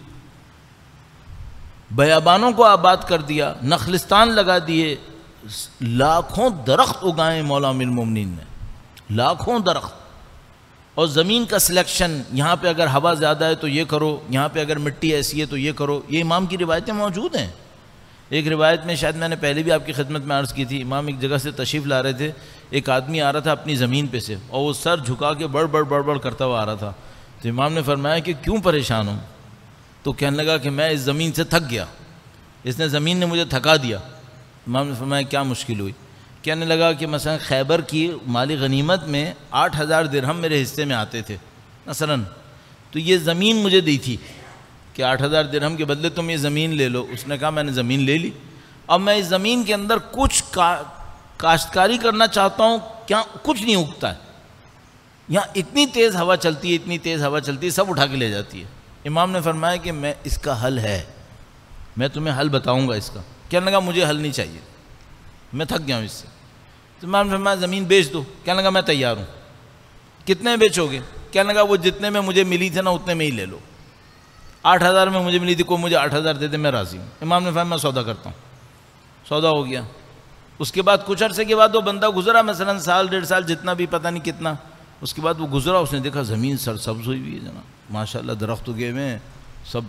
بیابانوں کو آباد کر دیا, نخلستان لگا دیے, لاکھوں درخت اگائے مولا امیر المومنین نے. لاکھوں درخت، اور زمین کا سلیکشن، یہاں پہ اگر ہوا زیادہ ہے تو یہ کرو، یہاں پہ اگر مٹی ایسی ہے تو یہ کرو. یہ امام کی روایتیں موجود ہیں. ایک روایت میں شاید میں نے پہلے بھی آپ کی خدمت میں عرض کی تھی، امام ایک جگہ سے تشریف لا رہے تھے، ایک آدمی آ رہا تھا اپنی زمین پہ سے، اور وہ سر جھکا کے بڑ بڑ کرتا ہوا آ رہا تھا. تو امام نے فرمایا کہ کیوں پریشان ہوں؟ تو کہنے لگا کہ میں اس زمین سے تھک گیا، اس نے زمین نے مجھے تھکا دیا. امام نے فرمایا کیا مشکل ہوئی؟ کہنے لگا کہ مثلا خیبر کی مالی غنیمت میں 8,000 درہم میرے حصے میں آتے تھے مثلا، تو یہ زمین مجھے دی تھی کہ 8,000 درہم کے بدلے تم یہ زمین لے لو. اس نے کہا میں نے زمین لے لی، اب میں اس زمین کے اندر کچھ کاشتکاری کرنا چاہتا ہوں، کیا کچھ نہیں اگتا ہے، یہاں اتنی تیز ہوا چلتی ہے، اتنی تیز ہوا چلتی ہے، سب اٹھا کے لے جاتی ہے. امام نے فرمایا کہ میں اس کا حل ہے، میں تمہیں حل بتاؤں گا اس کا. کہنے لگا مجھے حل نہیں چاہیے، میں تھک گیا ہوں اس سے. تو امام نے فرمایا زمین بیچ دو. کہنے لگا میں تیار ہوں. کتنے بیچو گے؟ کہنے لگا وہ جتنے میں مجھے ملی تھے نا اتنے میں ہی لے لو. 8,000 میں مجھے ملی تھی، کوئی مجھے 8,000 دے دے، میں راضی ہوں. امام نے فرمایا میں سودا کرتا ہوں. سودا ہو گیا. اس کے بعد کچھ عرصے کے بعد وہ بندہ گزرا، مثلا سال 1.5 سال جتنا بھی پتہ نہیں کتنا، اس کے بعد وہ گزرا، اس نے دیکھا زمین سرسبز ہوئی ہوئی ہے جناب، ماشاءاللہ درخت اگے ہوئے ہیں سب.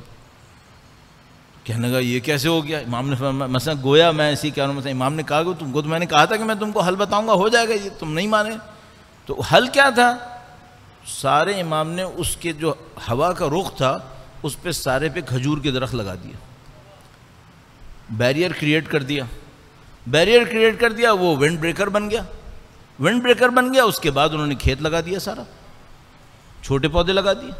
کہنے لگا یہ کیسے ہو گیا؟ امام نے فرمایا مثلا گویا میں ایسی کہہ رہا ہوں، مثلا امام نے کہا کہ تم کو تو میں نے کہا تھا کہ میں تم کو حل بتاؤں گا، ہو جائے گا، یہ تم نہیں مانے. تو حل کیا تھا؟ سارے امام نے اس کے جو ہوا کا رخ تھا اس پہ سارے پہ کھجور کے درخت لگا دیا، بیریئر کریٹ کر دیا. بیریئر کریٹ کر دیا، وہ ونڈ بریکر بن گیا. ونڈ بریکر بن گیا. اس کے بعد انہوں نے کھیت لگا دیا، سارا چھوٹے پودے لگا دیے.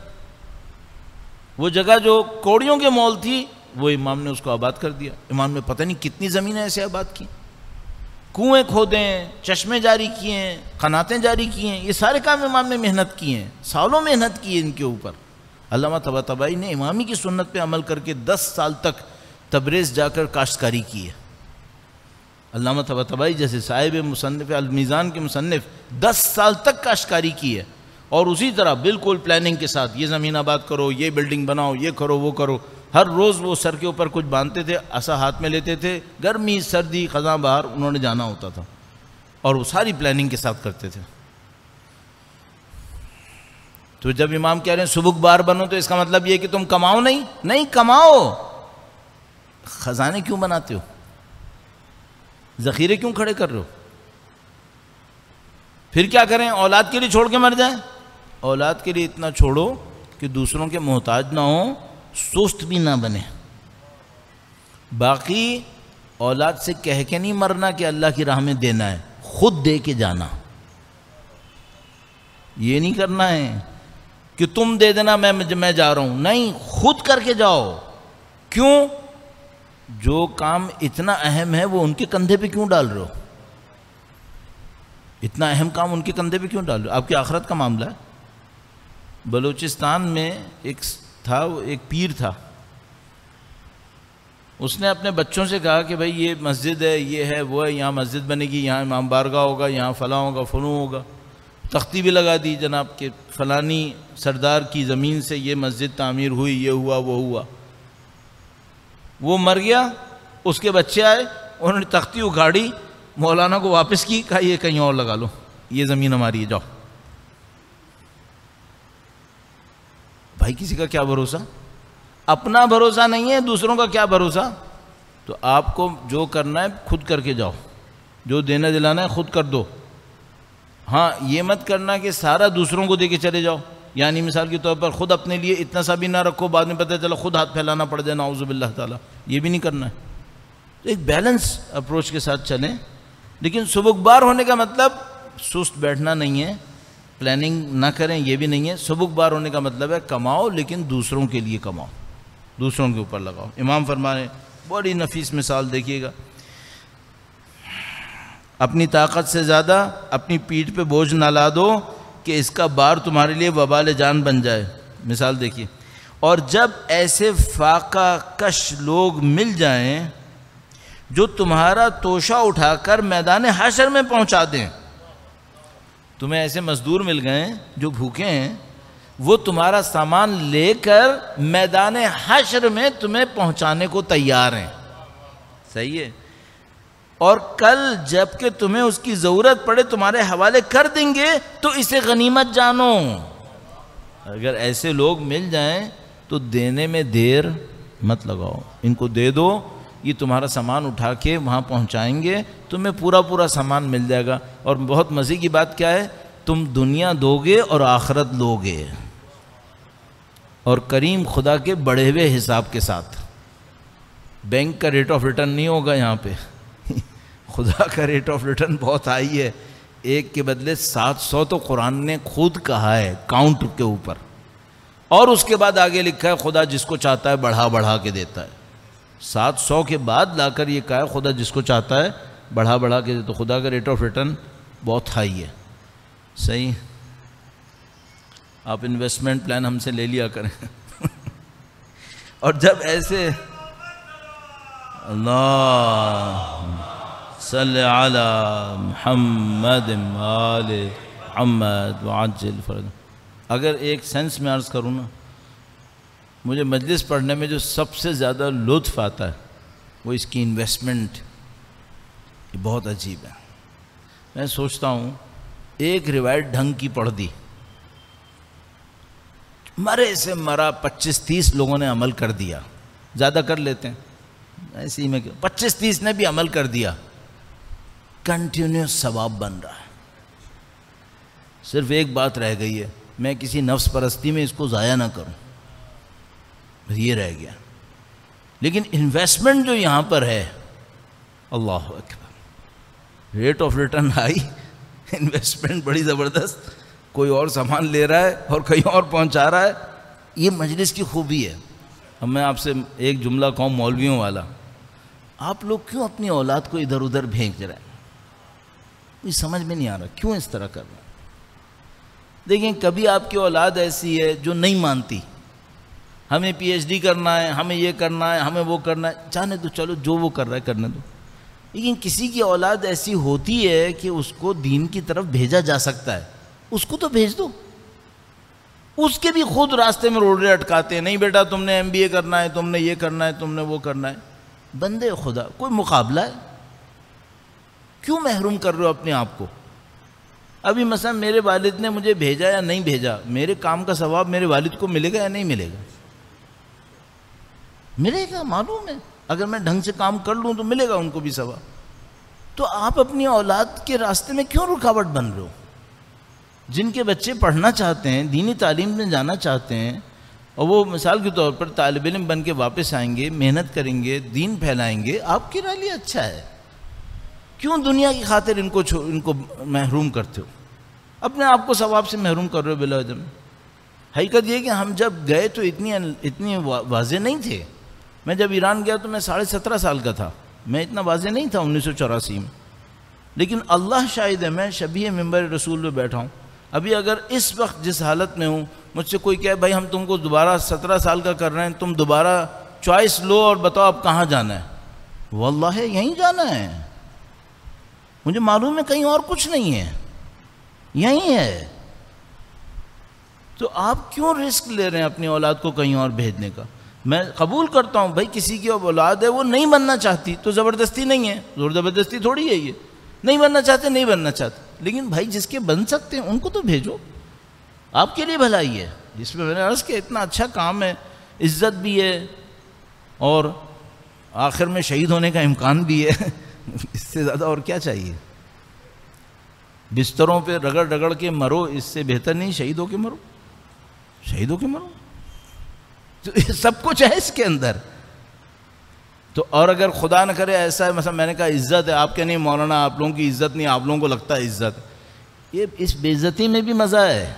وہ جگہ جو کوڑیوں کے مول تھی وہ امام نے اس کو آباد کر دیا. امام نے پتہ نہیں کتنی زمینیں ایسے آباد کی، کنویں کھودے ہیں، چشمے جاری کیے ہیں، قناتیں جاری کی ہیں. یہ سارے کام امام نے محنت کی ہیں، سالوں محنت کی ہے ان کے اوپر. علامہ طباطبائی نے امامی کی سنت پہ عمل کر کے 10 سال تک تبریز جا کر کاشتکاری کی ہے. علامہ طباطبائی جیسے صاحب مصنف المیزان کے مصنف 10 سال تک کاشتکاری کی ہے، اور اسی طرح بالکل پلاننگ کے ساتھ یہ زمین آباد کرو، یہ بلڈنگ بناؤ، یہ کرو، وہ کرو. ہر روز وہ سر کے اوپر کچھ باندھتے تھے، عصا ہاتھ میں لیتے تھے، گرمی سردی خزاں بہار انہوں نے جانا ہوتا تھا، اور وہ ساری پلاننگ کے ساتھ کرتے تھے. تو جب امام کہہ رہے ہیں سبک بار بنو، تو اس کا مطلب یہ کہ تم کماؤ نہیں کماؤ. خزانے کیوں بناتے ہو؟ ذخیرے کیوں کھڑے کر رہے ہو؟ پھر کیا کریں؟ اولاد کے لیے چھوڑ کے مر جائیں؟ اولاد کے لیے اتنا چھوڑو کہ دوسروں کے محتاج نہ ہوں، سست بھی نہ بنے. باقی اولاد سے کہہ کے نہیں مرنا کہ اللہ کی راہ میں دینا ہے، خود دے کے جانا. یہ نہیں کرنا ہے کہ تم دے دینا میں جا رہا ہوں، نہیں، خود کر کے جاؤ. کیوں؟ جو کام اتنا اہم ہے وہ ان کے کندھے پہ کیوں ڈال رہے ہو؟ اتنا اہم کام ان کے کندھے پہ کیوں ڈال رہے ہو؟ آپ کی آخرت کا معاملہ ہے. بلوچستان میں ایک پیر تھا، اس نے اپنے بچوں سے کہا کہ بھائی یہ مسجد ہے، یہ ہے، وہ ہے، یہاں مسجد بنے گی، یہاں امام بارگاہ ہوگا، یہاں فلاں ہوگا، فلوں ہوگا. تختی بھی لگا دی جناب کہ فلانی سردار کی زمین سے یہ مسجد تعمیر ہوئی، یہ ہوا، وہ ہوا. وہ مر گیا، اس کے بچے آئے، انہوں نے تختی اکھاڑی، مولانا کو واپس کی، کہا یہ کہیں اور لگا لو، یہ زمین ہماری ہے، جاؤ. بھائی کسی کا کیا بھروسہ؟ اپنا بھروسہ نہیں ہے، دوسروں کا کیا بھروسہ؟ تو آپ کو جو کرنا ہے خود کر کے جاؤ، جو دینا دلانا ہے خود کر دو. ہاں یہ مت کرنا کہ سارا دوسروں کو دے کے چلے جاؤ، یعنی مثال کے طور پر خود اپنے لیے اتنا سا بھی نہ رکھو، بعد میں پتہ چلا خود ہاتھ پھیلانا پڑ جائے، نعوذ باللہ تعالیٰ. یہ بھی نہیں کرنا ہے. تو ایک بیلنس اپروچ کے ساتھ چلیں. لیکن سبکبار ہونے کا مطلب سست بیٹھنا نہیں ہے، پلاننگ نہ کریں یہ بھی نہیں ہے. سبکبار ہونے کا مطلب ہے کماؤ لیکن دوسروں کے لیے کماؤ، دوسروں کے اوپر لگاؤ. امام فرمانے بڑی نفیس مثال دیکھیے گا، اپنی طاقت سے زیادہ اپنی پیٹھ پہ بوجھ نہ لا دو کہ اس کا بار تمہارے لیے وبال جان بن جائے. مثال دیکھیے. اور جب ایسے فاقہ کش لوگ مل جائیں جو تمہارا توشہ اٹھا کر میدان حشر میں پہنچا دیں، تمہیں ایسے مزدور مل گئے جو بھوکے ہیں، وہ تمہارا سامان لے کر میدان حشر میں تمہیں پہنچانے کو تیار ہیں. صحیح ہے. اور کل جب کہ تمہیں اس کی ضرورت پڑے تمہارے حوالے کر دیں گے تو اسے غنیمت جانو۔ اگر ایسے لوگ مل جائیں تو دینے میں دیر مت لگاؤ، ان کو دے دو، یہ تمہارا سامان اٹھا کے وہاں پہنچائیں گے، تمہیں پورا سامان مل جائے گا۔ اور بہت مزے کی بات کیا ہے، تم دنیا دو گے اور آخرت لو گے، اور کریم خدا کے بڑھے ہوئے حساب کے ساتھ۔ بینک کا ریٹ آف ریٹرن نہیں ہوگا یہاں پہ، خدا کا ریٹ آف ریٹرن بہت ہائی ہے، ایک کے بدلے 700 تو قرآن نے خود کہا ہے کاؤنٹ کے اوپر، اور اس کے بعد آگے لکھا ہے خدا جس کو چاہتا ہے بڑھا کے دیتا ہے۔ 700 کے بعد لا کر یہ کہا ہے خدا جس کو چاہتا ہے بڑھا کے دیتا ہے، تو خدا کا ریٹ آف ریٹرن بہت ہائی ہے۔ صحیح، آپ انویسٹمنٹ پلان ہم سے لے لیا کریں اور جب ایسے اللہ صلی علی محمد آل محمد وعجل فرج، اگر ایک سینس میں عرض کروں نا، مجھے مجلس پڑھنے میں جو سب سے زیادہ لطف آتا ہے وہ اس کی انویسٹمنٹ، یہ بہت عجیب ہے۔ میں سوچتا ہوں ایک روایت ڈھنگ کی پڑھ دی، مرے سے مرا 25-30 لوگوں نے عمل کر دیا، زیادہ کر لیتے ہیں ایسے ہی میں 25-30 نے بھی عمل کر دیا، کنٹینیوس ثواب بن رہا ہے۔ صرف ایک بات رہ گئی ہے، میں کسی نفس پرستی میں اس کو ضائع نہ کروں، یہ رہ گیا۔ لیکن انویسٹمنٹ جو یہاں پر ہے، اللہ اکبر، rate of return high, investment بڑی زبردست، کوئی اور سامان لے رہا ہے اور کہیں اور پہنچا رہا ہے۔ یہ مجلس کی خوبی ہے۔ اب میں آپ سے ایک جملہ کہوں مولویوں والا، آپ لوگ کیوں اپنی اولاد کو ادھر ادھر بھیج رہے ہیں؟ یہ سمجھ میں نہیں آ رہا کیوں اس طرح کر رہے ہیں۔ دیکھیں کبھی آپ کی اولاد ایسی ہے جو نہیں مانتی، ہمیں پی ایچ ڈی کرنا ہے، ہمیں یہ کرنا ہے، ہمیں وہ کرنا ہے، جانے دو، چلو جو وہ کر رہا ہے کرنے دو۔ لیکن کسی کی اولاد ایسی ہوتی ہے کہ اس کو دین کی طرف بھیجا جا سکتا ہے، اس کو تو بھیج دو۔ اس کے بھی خود راستے میں روڑے اٹکاتے ہیں، نہیں بیٹا تم نے ایم بی اے کرنا ہے، تم نے یہ کرنا ہے، تم نے وہ کرنا ہے۔ بندے خدا، کوئی مقابلہ ہے؟ کیوں محروم کر رہے ہو اپنے آپ کو؟ ابھی مثلا میرے والد نے مجھے بھیجا یا نہیں بھیجا، میرے کام کا ثواب میرے والد کو ملے گا یا نہیں ملے گا؟ ملے گا، معلوم ہے، اگر میں ڈھنگ سے کام کر لوں تو ملے گا ان کو بھی ثواب۔ تو آپ اپنی اولاد کے راستے میں کیوں رکاوٹ بن رہے ہو؟ جن کے بچے پڑھنا چاہتے ہیں، دینی تعلیم میں جانا چاہتے ہیں، اور وہ مثال کے طور پر طالب علم بن کے واپس آئیں گے، محنت کریں گے، دین پھیلائیں گے، آپ کے لیے اچھا ہے۔ کیوں دنیا کی خاطر ان کو محروم کرتے ہو؟ اپنے آپ کو ثواب سے محروم کر رہے ہو بلا وجہ۔ حقیقت یہ کہ ہم جب گئے تو اتنی واضح نہیں تھے۔ میں جب ایران گیا تو میں 17.5 سال کا تھا، میں اتنا واضح نہیں تھا 1984 میں، لیکن اللہ شاہد ہے میں شبیہ ممبر رسول پہ بیٹھا ہوں۔ ابھی اگر اس وقت جس حالت میں ہوں، مجھ سے کوئی کہے بھائی ہم تم کو دوبارہ 17 سال کا کر رہے ہیں، تم دوبارہ چوائس لو اور بتاؤ اب کہاں جانا ہے، واللہ یہیں جانا ہے، مجھے معلوم ہے کہیں اور کچھ نہیں ہے، یہیں ہے۔ تو آپ کیوں رسک لے رہے ہیں اپنی اولاد کو کہیں اور بھیجنے کا؟ میں قبول کرتا ہوں بھائی کسی کی اولاد ہے وہ نہیں بننا چاہتی تو زبردستی نہیں ہے، زور زبردستی تھوڑی ہے، یہ نہیں بننا چاہتے نہیں بننا چاہتے، لیکن بھائی جس کے بن سکتے ہیں ان کو تو بھیجو، آپ کے لیے بھلائی ہے۔ جس میں نے عرض کیا اتنا اچھا کام ہے، عزت بھی ہے اور آخر میں شہید ہونے کا امکان بھی ہے، اس سے زیادہ اور کیا چاہیے؟ بستروں پہ رگڑ رگڑ کے مرو، اس سے بہتر نہیں شہید ہو کے مرو، شہید ہو کے مرو، تو سب کچھ ہے اس کے اندر۔ تو اور اگر خدا نہ کرے ایسا ہے، مثلا میں نے کہا عزت ہے، آپ کے نہیں مولانا آپ لوگوں کی عزت نہیں، آپ لوگوں کو لگتا ہے عزت، یہ اس بے عزتی میں بھی مزہ ہے،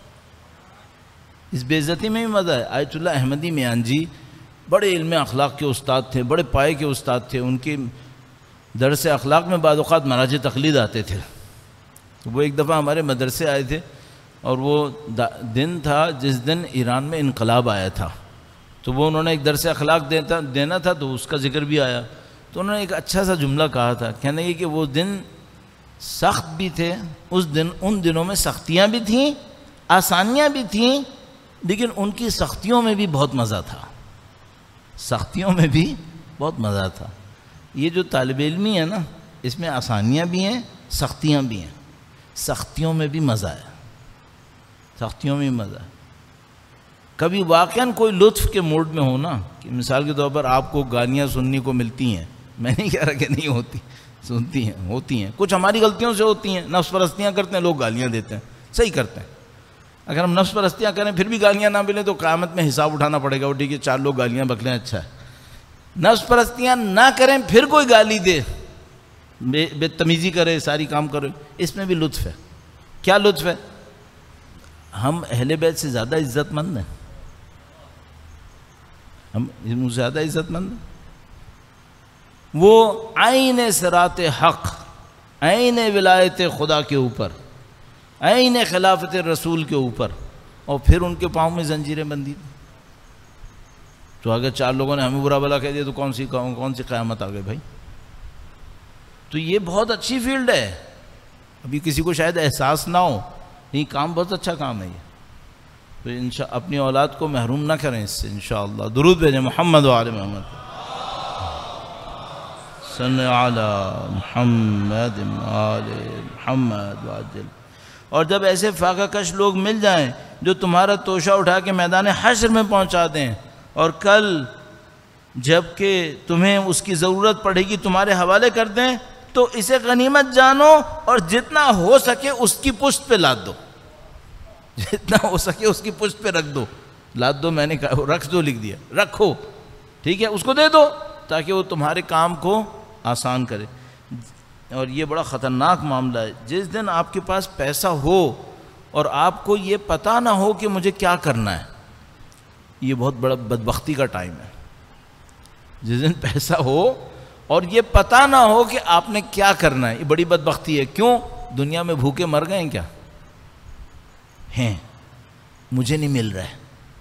اس بے عزتی میں بھی مزہ ہے۔ آیت اللہ احمدی میاں جی بڑے علم اخلاق کے استاد تھے، بڑے پائے کے استاد تھے، ان کے درس اخلاق میں بعض اوقات مراج تقلید آتے تھے۔ وہ ایک دفعہ ہمارے مدرسے آئے تھے اور وہ دن تھا جس دن ایران میں انقلاب آیا تھا، تو وہ انہوں نے ایک درس اخلاق دینا تھا تو اس کا ذکر بھی آیا، تو انہوں نے ایک اچھا سا جملہ کہا تھا، کہنے لگے کہ وہ دن سخت بھی تھے، ان دنوں میں سختیاں بھی تھیں، آسانیاں بھی تھیں، لیکن ان کی سختیوں میں بھی بہت مزہ تھا، سختیوں میں بھی بہت مزہ تھا۔ یہ جو طالب علمی ہے نا، اس میں آسانیاں بھی ہیں، سختیاں بھی ہیں. سختیوں میں بھی مزہ ہے، سختیوں میں بھی مزہ ہے. کبھی واقعاً کوئی لطف کے موڈ میں ہو نا، کہ مثال کے طور پر آپ کو گالیاں سننے کو ملتی ہیں، میں نہیں کہہ رہا کہ نہیں ہوتی، سنتی ہیں، ہوتی ہیں، کچھ ہماری غلطیوں سے ہوتی ہیں. نفس پرستیاں کرتے ہیں لوگ، گالیاں دیتے ہیں، صحیح کرتے ہیں. اگر ہم نفس پرستیاں کریں پھر بھی گالیاں نہ ملیں تو قیامت میں حساب اٹھانا پڑے گا. وہ ٹھیک ہے 4 لوگ گالیاں بکلیں، اچھا ہے. نفس پرستیاں نہ کریں پھر کوئی گالی دے، بے تمیزی کرے، ساری کام کرے، اس میں بھی لطف ہے. کیا لطف ہے؟ ہم اہل بیت سے زیادہ عزت مند ہیں، ہم ان سے زیادہ عزت مند ہیں. وہ عین صراط حق، عین ولایت خدا کے اوپر، عین خلافت رسول کے اوپر، اور پھر ان کے پاؤں میں زنجیریں بندھی. تو اگر 4 لوگوں نے ہمیں برا بلا کہہ دیا تو کون سی قیامت آ گئی بھائی. تو یہ بہت اچھی فیلڈ ہے. ابھی کسی کو شاید احساس نہ ہو، یہ کام بہت اچھا کام ہے یہ. تو اپنی اولاد کو محروم نہ کریں اس سے انشاءاللہ. درود بھیجیں محمد و آل محمد، صلی علی محمد آل محمد وعجل. اور جب ایسے فاقہ کش لوگ مل جائیں جو تمہارا توشہ اٹھا کے میدان حشر میں پہنچا دیں، اور کل جب کہ تمہیں اس کی ضرورت پڑے گی تمہارے حوالے کر دیں، تو اسے غنیمت جانو اور جتنا ہو سکے اس کی پشت پہ لاد دو. جتنا ہو سکے اس کی پشت پہ رکھ دو. لاد دو میں نے کہا، رکھ دو لکھ دیا، رکھو، ٹھیک ہے، اس کو دے دو تاکہ وہ تمہارے کام کو آسان کرے. اور یہ بڑا خطرناک معاملہ ہے. جس دن آپ کے پاس پیسہ ہو اور آپ کو یہ پتہ نہ ہو کہ مجھے کیا کرنا ہے، یہ بہت بڑا بدبختی کا ٹائم ہے. جس دن پیسہ ہو اور یہ پتہ نہ ہو کہ آپ نے کیا کرنا ہے، یہ بڑی بدبختی ہے. کیوں؟ دنیا میں بھوکے مر گئے ہیں کیا؟ ہیں، مجھے نہیں مل رہا ہے،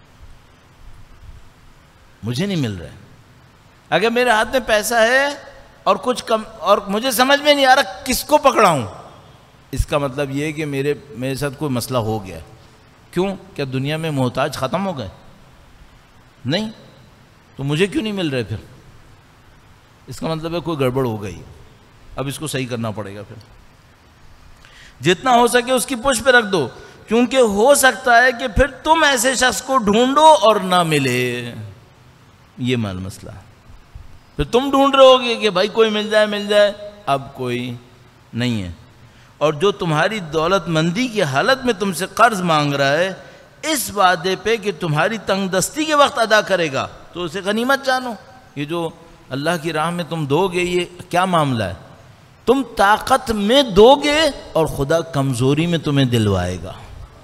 مجھے نہیں مل رہا ہے. اگر میرے ہاتھ میں پیسہ ہے اور کچھ کم، اور مجھے سمجھ میں نہیں آ رہا کس کو پکڑاؤں، اس کا مطلب یہ ہے کہ میرے ساتھ کوئی مسئلہ ہو گیا ہے. کیوں؟ کیا دنیا میں محتاج ختم ہو گئے؟ نہیں. تو مجھے کیوں نہیں مل رہے پھر؟ اس کا مطلب ہے کوئی گڑبڑ ہو گئی، اب اس کو صحیح کرنا پڑے گا. پھر جتنا ہو سکے اس کی پشت پہ رکھ دو، کیونکہ ہو سکتا ہے کہ پھر تم ایسے شخص کو ڈھونڈو اور نہ ملے. یہ مسئلہ ہے. پھر تم ڈھونڈ رہے ہوگے کہ بھائی کوئی مل جائے، اب کوئی نہیں ہے. اور جو تمہاری دولت مندی کی حالت میں تم سے قرض مانگ رہا ہے اس وعدے پہ کہ تمہاری تنگ دستی کے وقت ادا کرے گا، تو اسے غنیمت جانو. یہ جو اللہ کی راہ میں تم دو گے، یہ کیا معاملہ ہے؟ تم طاقت میں دو گے اور خدا کمزوری میں تمہیں دلوائے گا،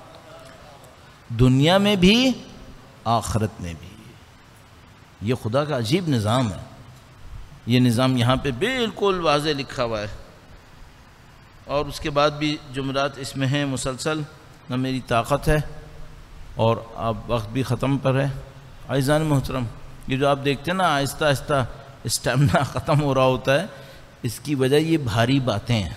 دنیا میں بھی آخرت میں بھی. یہ خدا کا عجیب نظام ہے. یہ نظام یہاں پہ بالکل واضح لکھا ہوا ہے. اور اس کے بعد بھی جملات اس میں ہیں مسلسل. نہ میری طاقت ہے، اور اب وقت بھی ختم پر ہے. عزیزان محترم، یہ جو آپ دیکھتے ہیں نا آہستہ آہستہ اسٹیمنا ختم ہو رہا ہوتا ہے، اس کی وجہ یہ بھاری باتیں ہیں،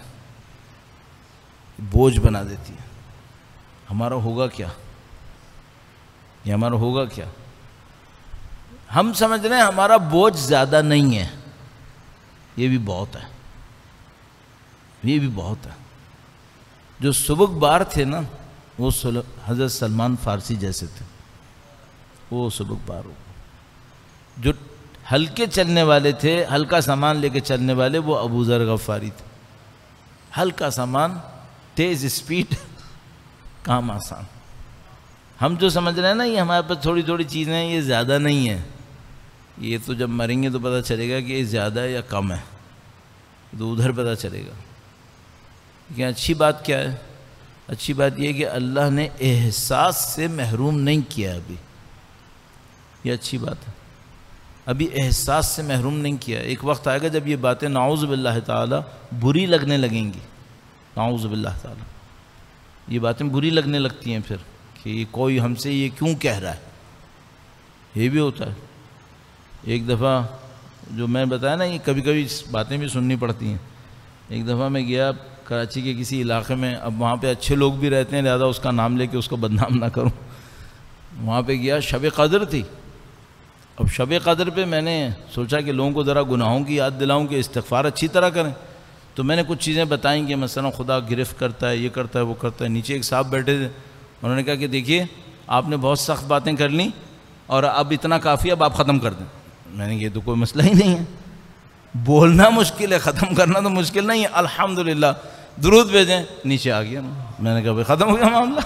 بوجھ بنا دیتی ہے. ہمارا ہوگا کیا؟ یہ ہمارا ہوگا کیا؟ ہم سمجھ رہے ہیں ہمارا بوجھ زیادہ نہیں ہے. یہ بھی بہت ہے، یہ بھی بہت ہے. جو سبک بار تھے نا، وہ حضرت سلمان فارسی جیسے تھے، وہ سبک بار ہو. جو ہلکے چلنے والے تھے، ہلکا سامان لے کے چلنے والے، وہ ابو ذر غفاری تھے. ہلکا سامان، تیز اسپیڈ، کام آسان. ہم جو سمجھ رہے ہیں نا یہ ہمارے پاس تھوڑی تھوڑی چیزیں ہیں، یہ زیادہ نہیں ہیں. یہ تو جب مریں گے تو پتہ چلے گا کہ یہ زیادہ ہے یا کم ہے، تو ادھر پتہ چلے گا. لیکن اچھی بات کیا ہے؟ اچھی بات یہ کہ اللہ نے احساس سے محروم نہیں کیا. ابھی یہ اچھی بات ہے، ابھی احساس سے محروم نہیں کیا. ایک وقت آئے گا جب یہ باتیں نعوذ باللہ تعالی بری لگنے لگیں گی. نعوذ باللہ تعالی یہ باتیں بری لگنے لگتی ہیں پھر، کہ کوئی ہم سے یہ کیوں کہہ رہا ہے. یہ بھی ہوتا ہے. ایک دفعہ جو میں بتایا نا، یہ کبھی کبھی باتیں بھی سننی پڑتی ہیں. ایک دفعہ میں گیا کراچی کے کسی علاقے میں، اب وہاں پہ اچھے لوگ بھی رہتے ہیں، لہذا اس کا نام لے کے اس کو بدنام نہ کروں. وہاں پہ گیا، شب قدر تھی. اب شب قدر پہ میں نے سوچا کہ لوگوں کو ذرا گناہوں کی یاد دلاؤں کہ استغفار اچھی طرح کریں. تو میں نے کچھ چیزیں بتائیں کہ مثلا خدا گرفت کرتا ہے، یہ کرتا ہے، وہ کرتا ہے. نیچے ایک صاحب بیٹھے تھے، انہوں نے کہا کہ دیکھیے آپ نے بہت سخت باتیں کر لیں اور اب اتنا کافی، اب آپ ختم کر دیں. میں نے کہا یہ تو کوئی مسئلہ ہی نہیں ہے، بولنا مشکل ہے، ختم کرنا تو مشکل نہیں ہے. الحمدللہ درود بھیجیں. نیچے آ گیا. میں نے کہا بھائی ختم ہو گیا معاملہ.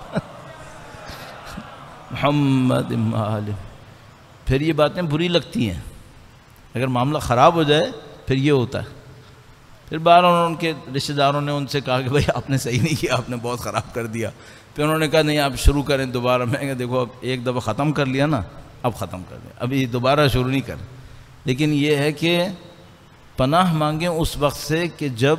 محمد عالم. پھر یہ باتیں بری لگتی ہیں، اگر معاملہ خراب ہو جائے پھر یہ ہوتا ہے. پھر بار ان کے رشتہ داروں نے ان سے کہا کہ بھائی آپ نے صحیح نہیں کیا، آپ نے بہت خراب کر دیا. پھر انہوں نے کہا نہیں آپ شروع کریں دوبارہ. میں کہا دیکھو اب ایک دفعہ ختم کر لیا نا، اب ختم کر دیں، ابھی دوبارہ شروع نہیں کریں. لیکن یہ ہے کہ پناہ مانگیں اس وقت سے کہ جب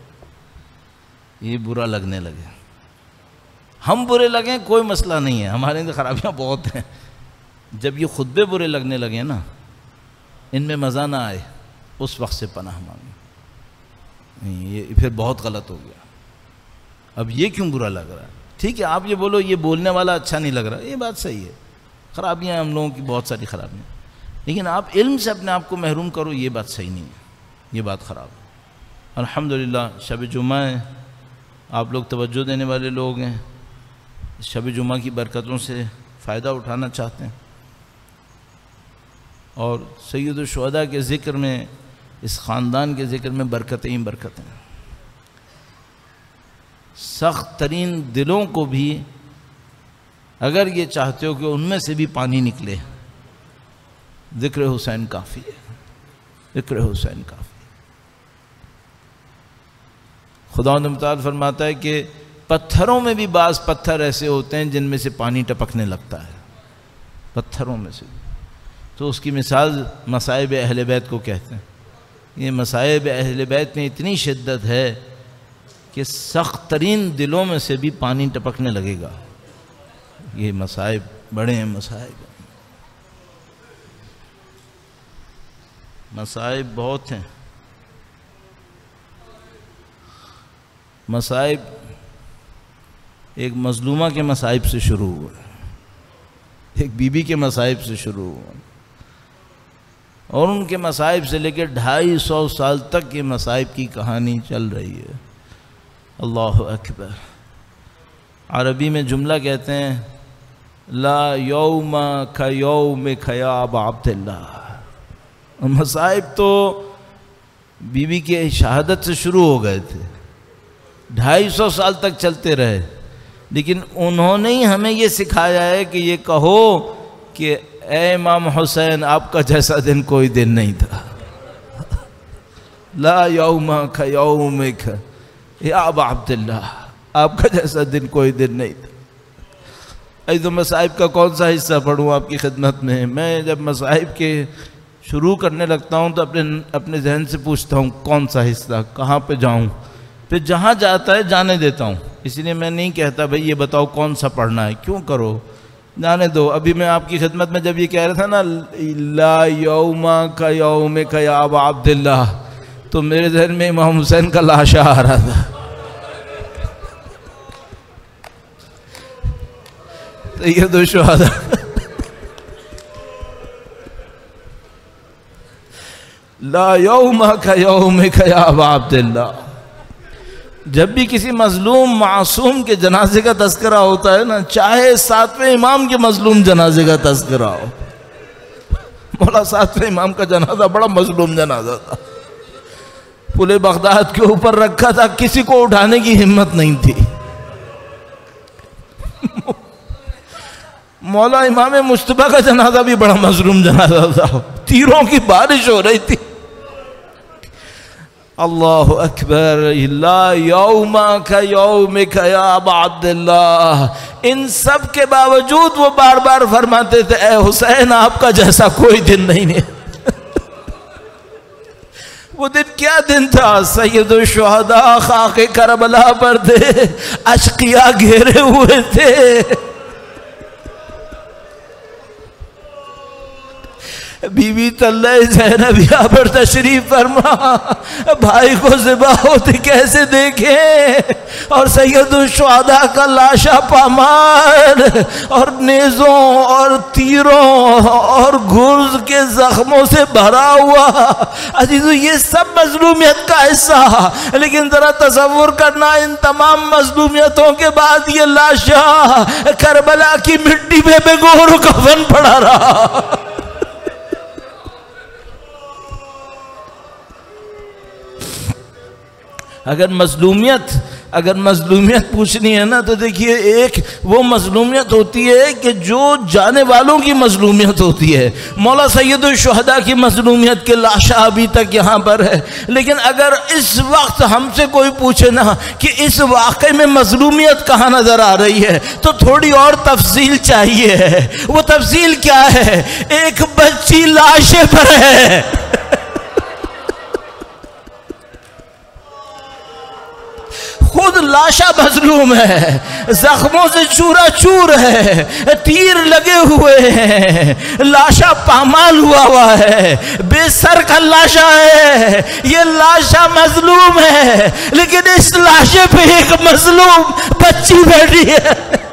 یہ برا لگنے لگے. ہم برے لگیں کوئی مسئلہ نہیں ہے، ہمارے اندر خرابیاں بہت ہیں. جب یہ خطبے برے لگنے لگے نا، ان میں مزہ نہ آئے، اس وقت سے پناہ مانگیں. یہ پھر بہت غلط ہو گیا. اب یہ کیوں برا لگ رہا ہے؟ ٹھیک ہے آپ یہ بولو یہ بولنے والا اچھا نہیں لگ رہا، یہ بات صحیح ہے، خرابیاں ہم لوگوں کی بہت ساری خرابیاں، لیکن آپ علم سے اپنے آپ کو محروم کرو، یہ بات صحیح نہیں ہے، یہ بات خراب ہے. الحمدللہ شب جمعہ ہے، آپ لوگ توجہ دینے والے لوگ ہیں، شب جمعہ کی برکتوں سے فائدہ اٹھانا چاہتے ہیں. اور سید الشہداء کے ذکر میں، اس خاندان کے ذکر میں برکتیں ہی برکتیں. سخت ترین دلوں کو بھی اگر یہ چاہتے ہو کہ ان میں سے بھی پانی نکلے، ذکر حسین کافی ہے، ذکر حسین کافی. خداوند متعال فرماتا ہے کہ پتھروں میں بھی بعض پتھر ایسے ہوتے ہیں جن میں سے پانی ٹپکنے لگتا ہے، پتھروں میں سے. تو اس کی مثال مصائب اہل بیت کو کہتے ہیں. یہ مصائب اہل بیت میں اتنی شدت ہے کہ سخت ترین دلوں میں سے بھی پانی ٹپکنے لگے گا. یہ مصائب بڑے ہیں، مصائب بہت ہیں. مصائب ایک مظلومہ کے مصائب سے شروع ہوا، ایک بی بی کے مصائب سے شروع ہوا، اور ان کے مصائب سے لے کے 250 سال تک یہ مصائب کی کہانی چل رہی ہے. اللہ اکبر. عربی میں جملہ کہتے ہیں لا یوم کیومک یا ابا عبداللہ. مصائب تو بی بی کے شہادت سے شروع ہو گئے تھے، 250 سال تک چلتے رہے، لیکن انہوں نے ہی ہمیں یہ سکھایا ہے کہ یہ کہو کہ اے امام حسین آپ کا جیسا دن کوئی دن نہیں تھا. لا یوم کیومک یا ابا عبداللہ، آپ کا جیسا دن کوئی دن نہیں تھا. ایسے مصائب کا کون سا حصہ پڑھوں آپ کی خدمت میں؟ میں جب مصائب کے شروع کرنے لگتا ہوں تو اپنے ذہن سے پوچھتا ہوں کون سا حصہ، کہاں پہ جاؤں؟ پھر جہاں جاتا ہے جانے دیتا ہوں. اس لیے میں نہیں کہتا بھئی یہ بتاؤ کون سا پڑھنا ہے، کیوں کرو، جانے دو. ابھی میں آپ کی خدمت میں جب یہ کہہ رہا تھا نا لا یوم کا یومک یا ابا عبداللہ، تو میرے ذہن میں امام حسین کا لاشا آ رہا تھا. سید الشہداء لا یوم کا یومک یا ابا عبداللہ. جب بھی کسی مظلوم معصوم کے جنازے کا تذکرہ ہوتا ہے نا، چاہے 7ویں امام کے مظلوم جنازے کا تذکرہ ہو. مولا 7ویں امام کا جنازہ بڑا مظلوم جنازہ تھا، پل بغداد کے اوپر رکھا تھا، کسی کو اٹھانے کی ہمت نہیں تھی. مولا امام مجتبیٰ کا جنازہ بھی بڑا مظلوم جنازہ تھا، تیروں کی بارش ہو رہی تھی. اللہ اکبر. لا یوم کا یومک یا ابا عبداللہ. ان سب کے باوجود وہ بار بار فرماتے تھے اے حسین آپ کا جیسا کوئی دن نہیں ہے. وہ دن کیا دن تھا؟ سید الشہداء خاک کربلا پر تھے، اشقیاء گھیرے ہوئے تھے. بی بی طلہ زینبیہ پر تشریف فرما، بھائی کو ذبح ہوتے کیسے دیکھیں؟ اور سید الشہداء کا لاشا پامال اور نیزوں اور تیروں اور گرز کے زخموں سے بھرا ہوا. عزیزو یہ سب مظلومیت کا حصہ، لیکن ذرا تصور کرنا ان تمام مظلومیتوں کے بعد یہ لاشا کربلا کی مٹی میں بغور کفن پڑا رہا. اگر مظلومیت پوچھنی ہے نا تو دیکھیے، ایک وہ مظلومیت ہوتی ہے کہ جو جانے والوں کی مظلومیت ہوتی ہے. مولا سید الشہداء کی مظلومیت کے لاشا ابھی تک یہاں پر ہے. لیکن اگر اس وقت ہم سے کوئی پوچھے نا کہ اس واقعے میں مظلومیت کہاں نظر آ رہی ہے تو تھوڑی اور تفصیل چاہیے. وہ تفصیل کیا ہے؟ ایک بچی لاشے پر ہے. خود لاشا مظلوم ہے، زخموں سے چورا چور ہے، تیر لگے ہوئے ہیں، لاشا پامال ہوا ہے، بے سر کا لاشا ہے. یہ لاشا مظلوم ہے، لیکن اس لاشے پہ ایک مظلوم بچی بیٹھی ہے.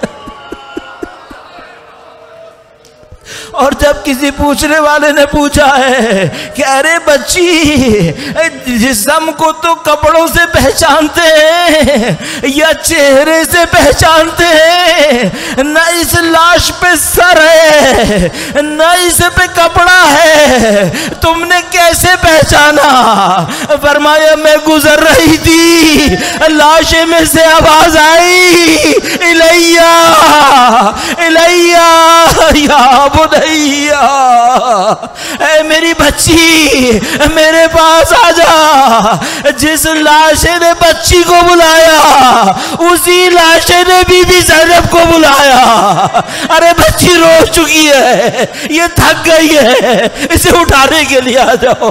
اور جب کسی پوچھنے والے نے پوچھا ہے کہ ارے بچی، جسم کو تو کپڑوں سے پہچانتے ہیں یا چہرے سے پہچانتے ہیں، نہ اس لاش پہ سر ہے نہ اس پہ کپڑا ہے، تم نے کیسے پہچانا؟ فرمایا میں گزر رہی تھی، لاشے میں سے آواز آئی، الیہ الیہ یا بدھیا، اے میری بچی میرے پاس آ جا. جس لاشے نے بچی کو بلایا اسی لاشے نے بی بی زینب کو بلایا. ارے بچی رو چکی ہے، یہ تھک گئی ہے، اسے اٹھانے کے لیے آ جاؤ.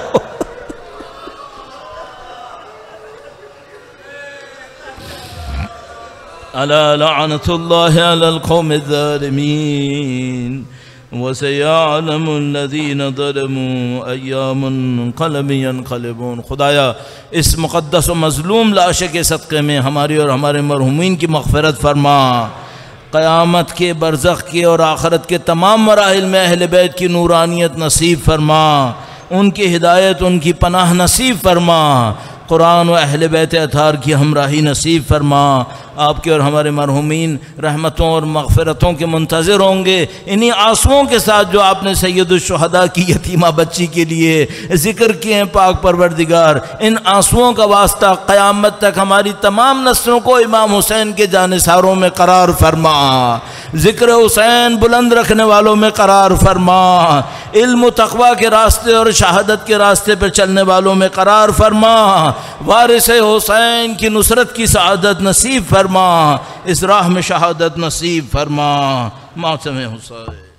الا لعنت اللہ علی القوم الظالمین وَسَيَعْلَمُ الَّذِينَ ظَلَمُوا أَيَّ مُنْقَلَبٍ يَنْقَلِبُونَ. خدایا اس مقدس و مظلوم لاشے کے صدقے میں ہماری اور ہمارے مرحومین کی مغفرت فرما. قیامت کے، برزخ کے اور آخرت کے تمام مراحل میں اہل بیت کی نورانیت نصیب فرما، ان کی ہدایت، ان کی پناہ نصیب فرما. قرآن و اہل بیت اطہار کی ہمراہی نصیب فرما. آپ کے اور ہمارے مرحومین رحمتوں اور مغفرتوں کے منتظر ہوں گے. انہی آنسوؤں کے ساتھ جو آپ نے سید الشہداء کی یتیمہ بچی کے لیے ذکر کیے ہیں پاک پروردگار، ان آنسوؤں کا واسطہ قیامت تک ہماری تمام نسلوں کو امام حسین کے جانثاروں میں قرار فرما، ذکر حسین بلند رکھنے والوں میں قرار فرما، علم و تقوی کے راستے اور شہادت کے راستے پر چلنے والوں میں قرار فرما، وارث حسین کی نصرت کی سعادت نصیب فرما، اس راہ میں شہادت نصیب فرما. ماتم حسین.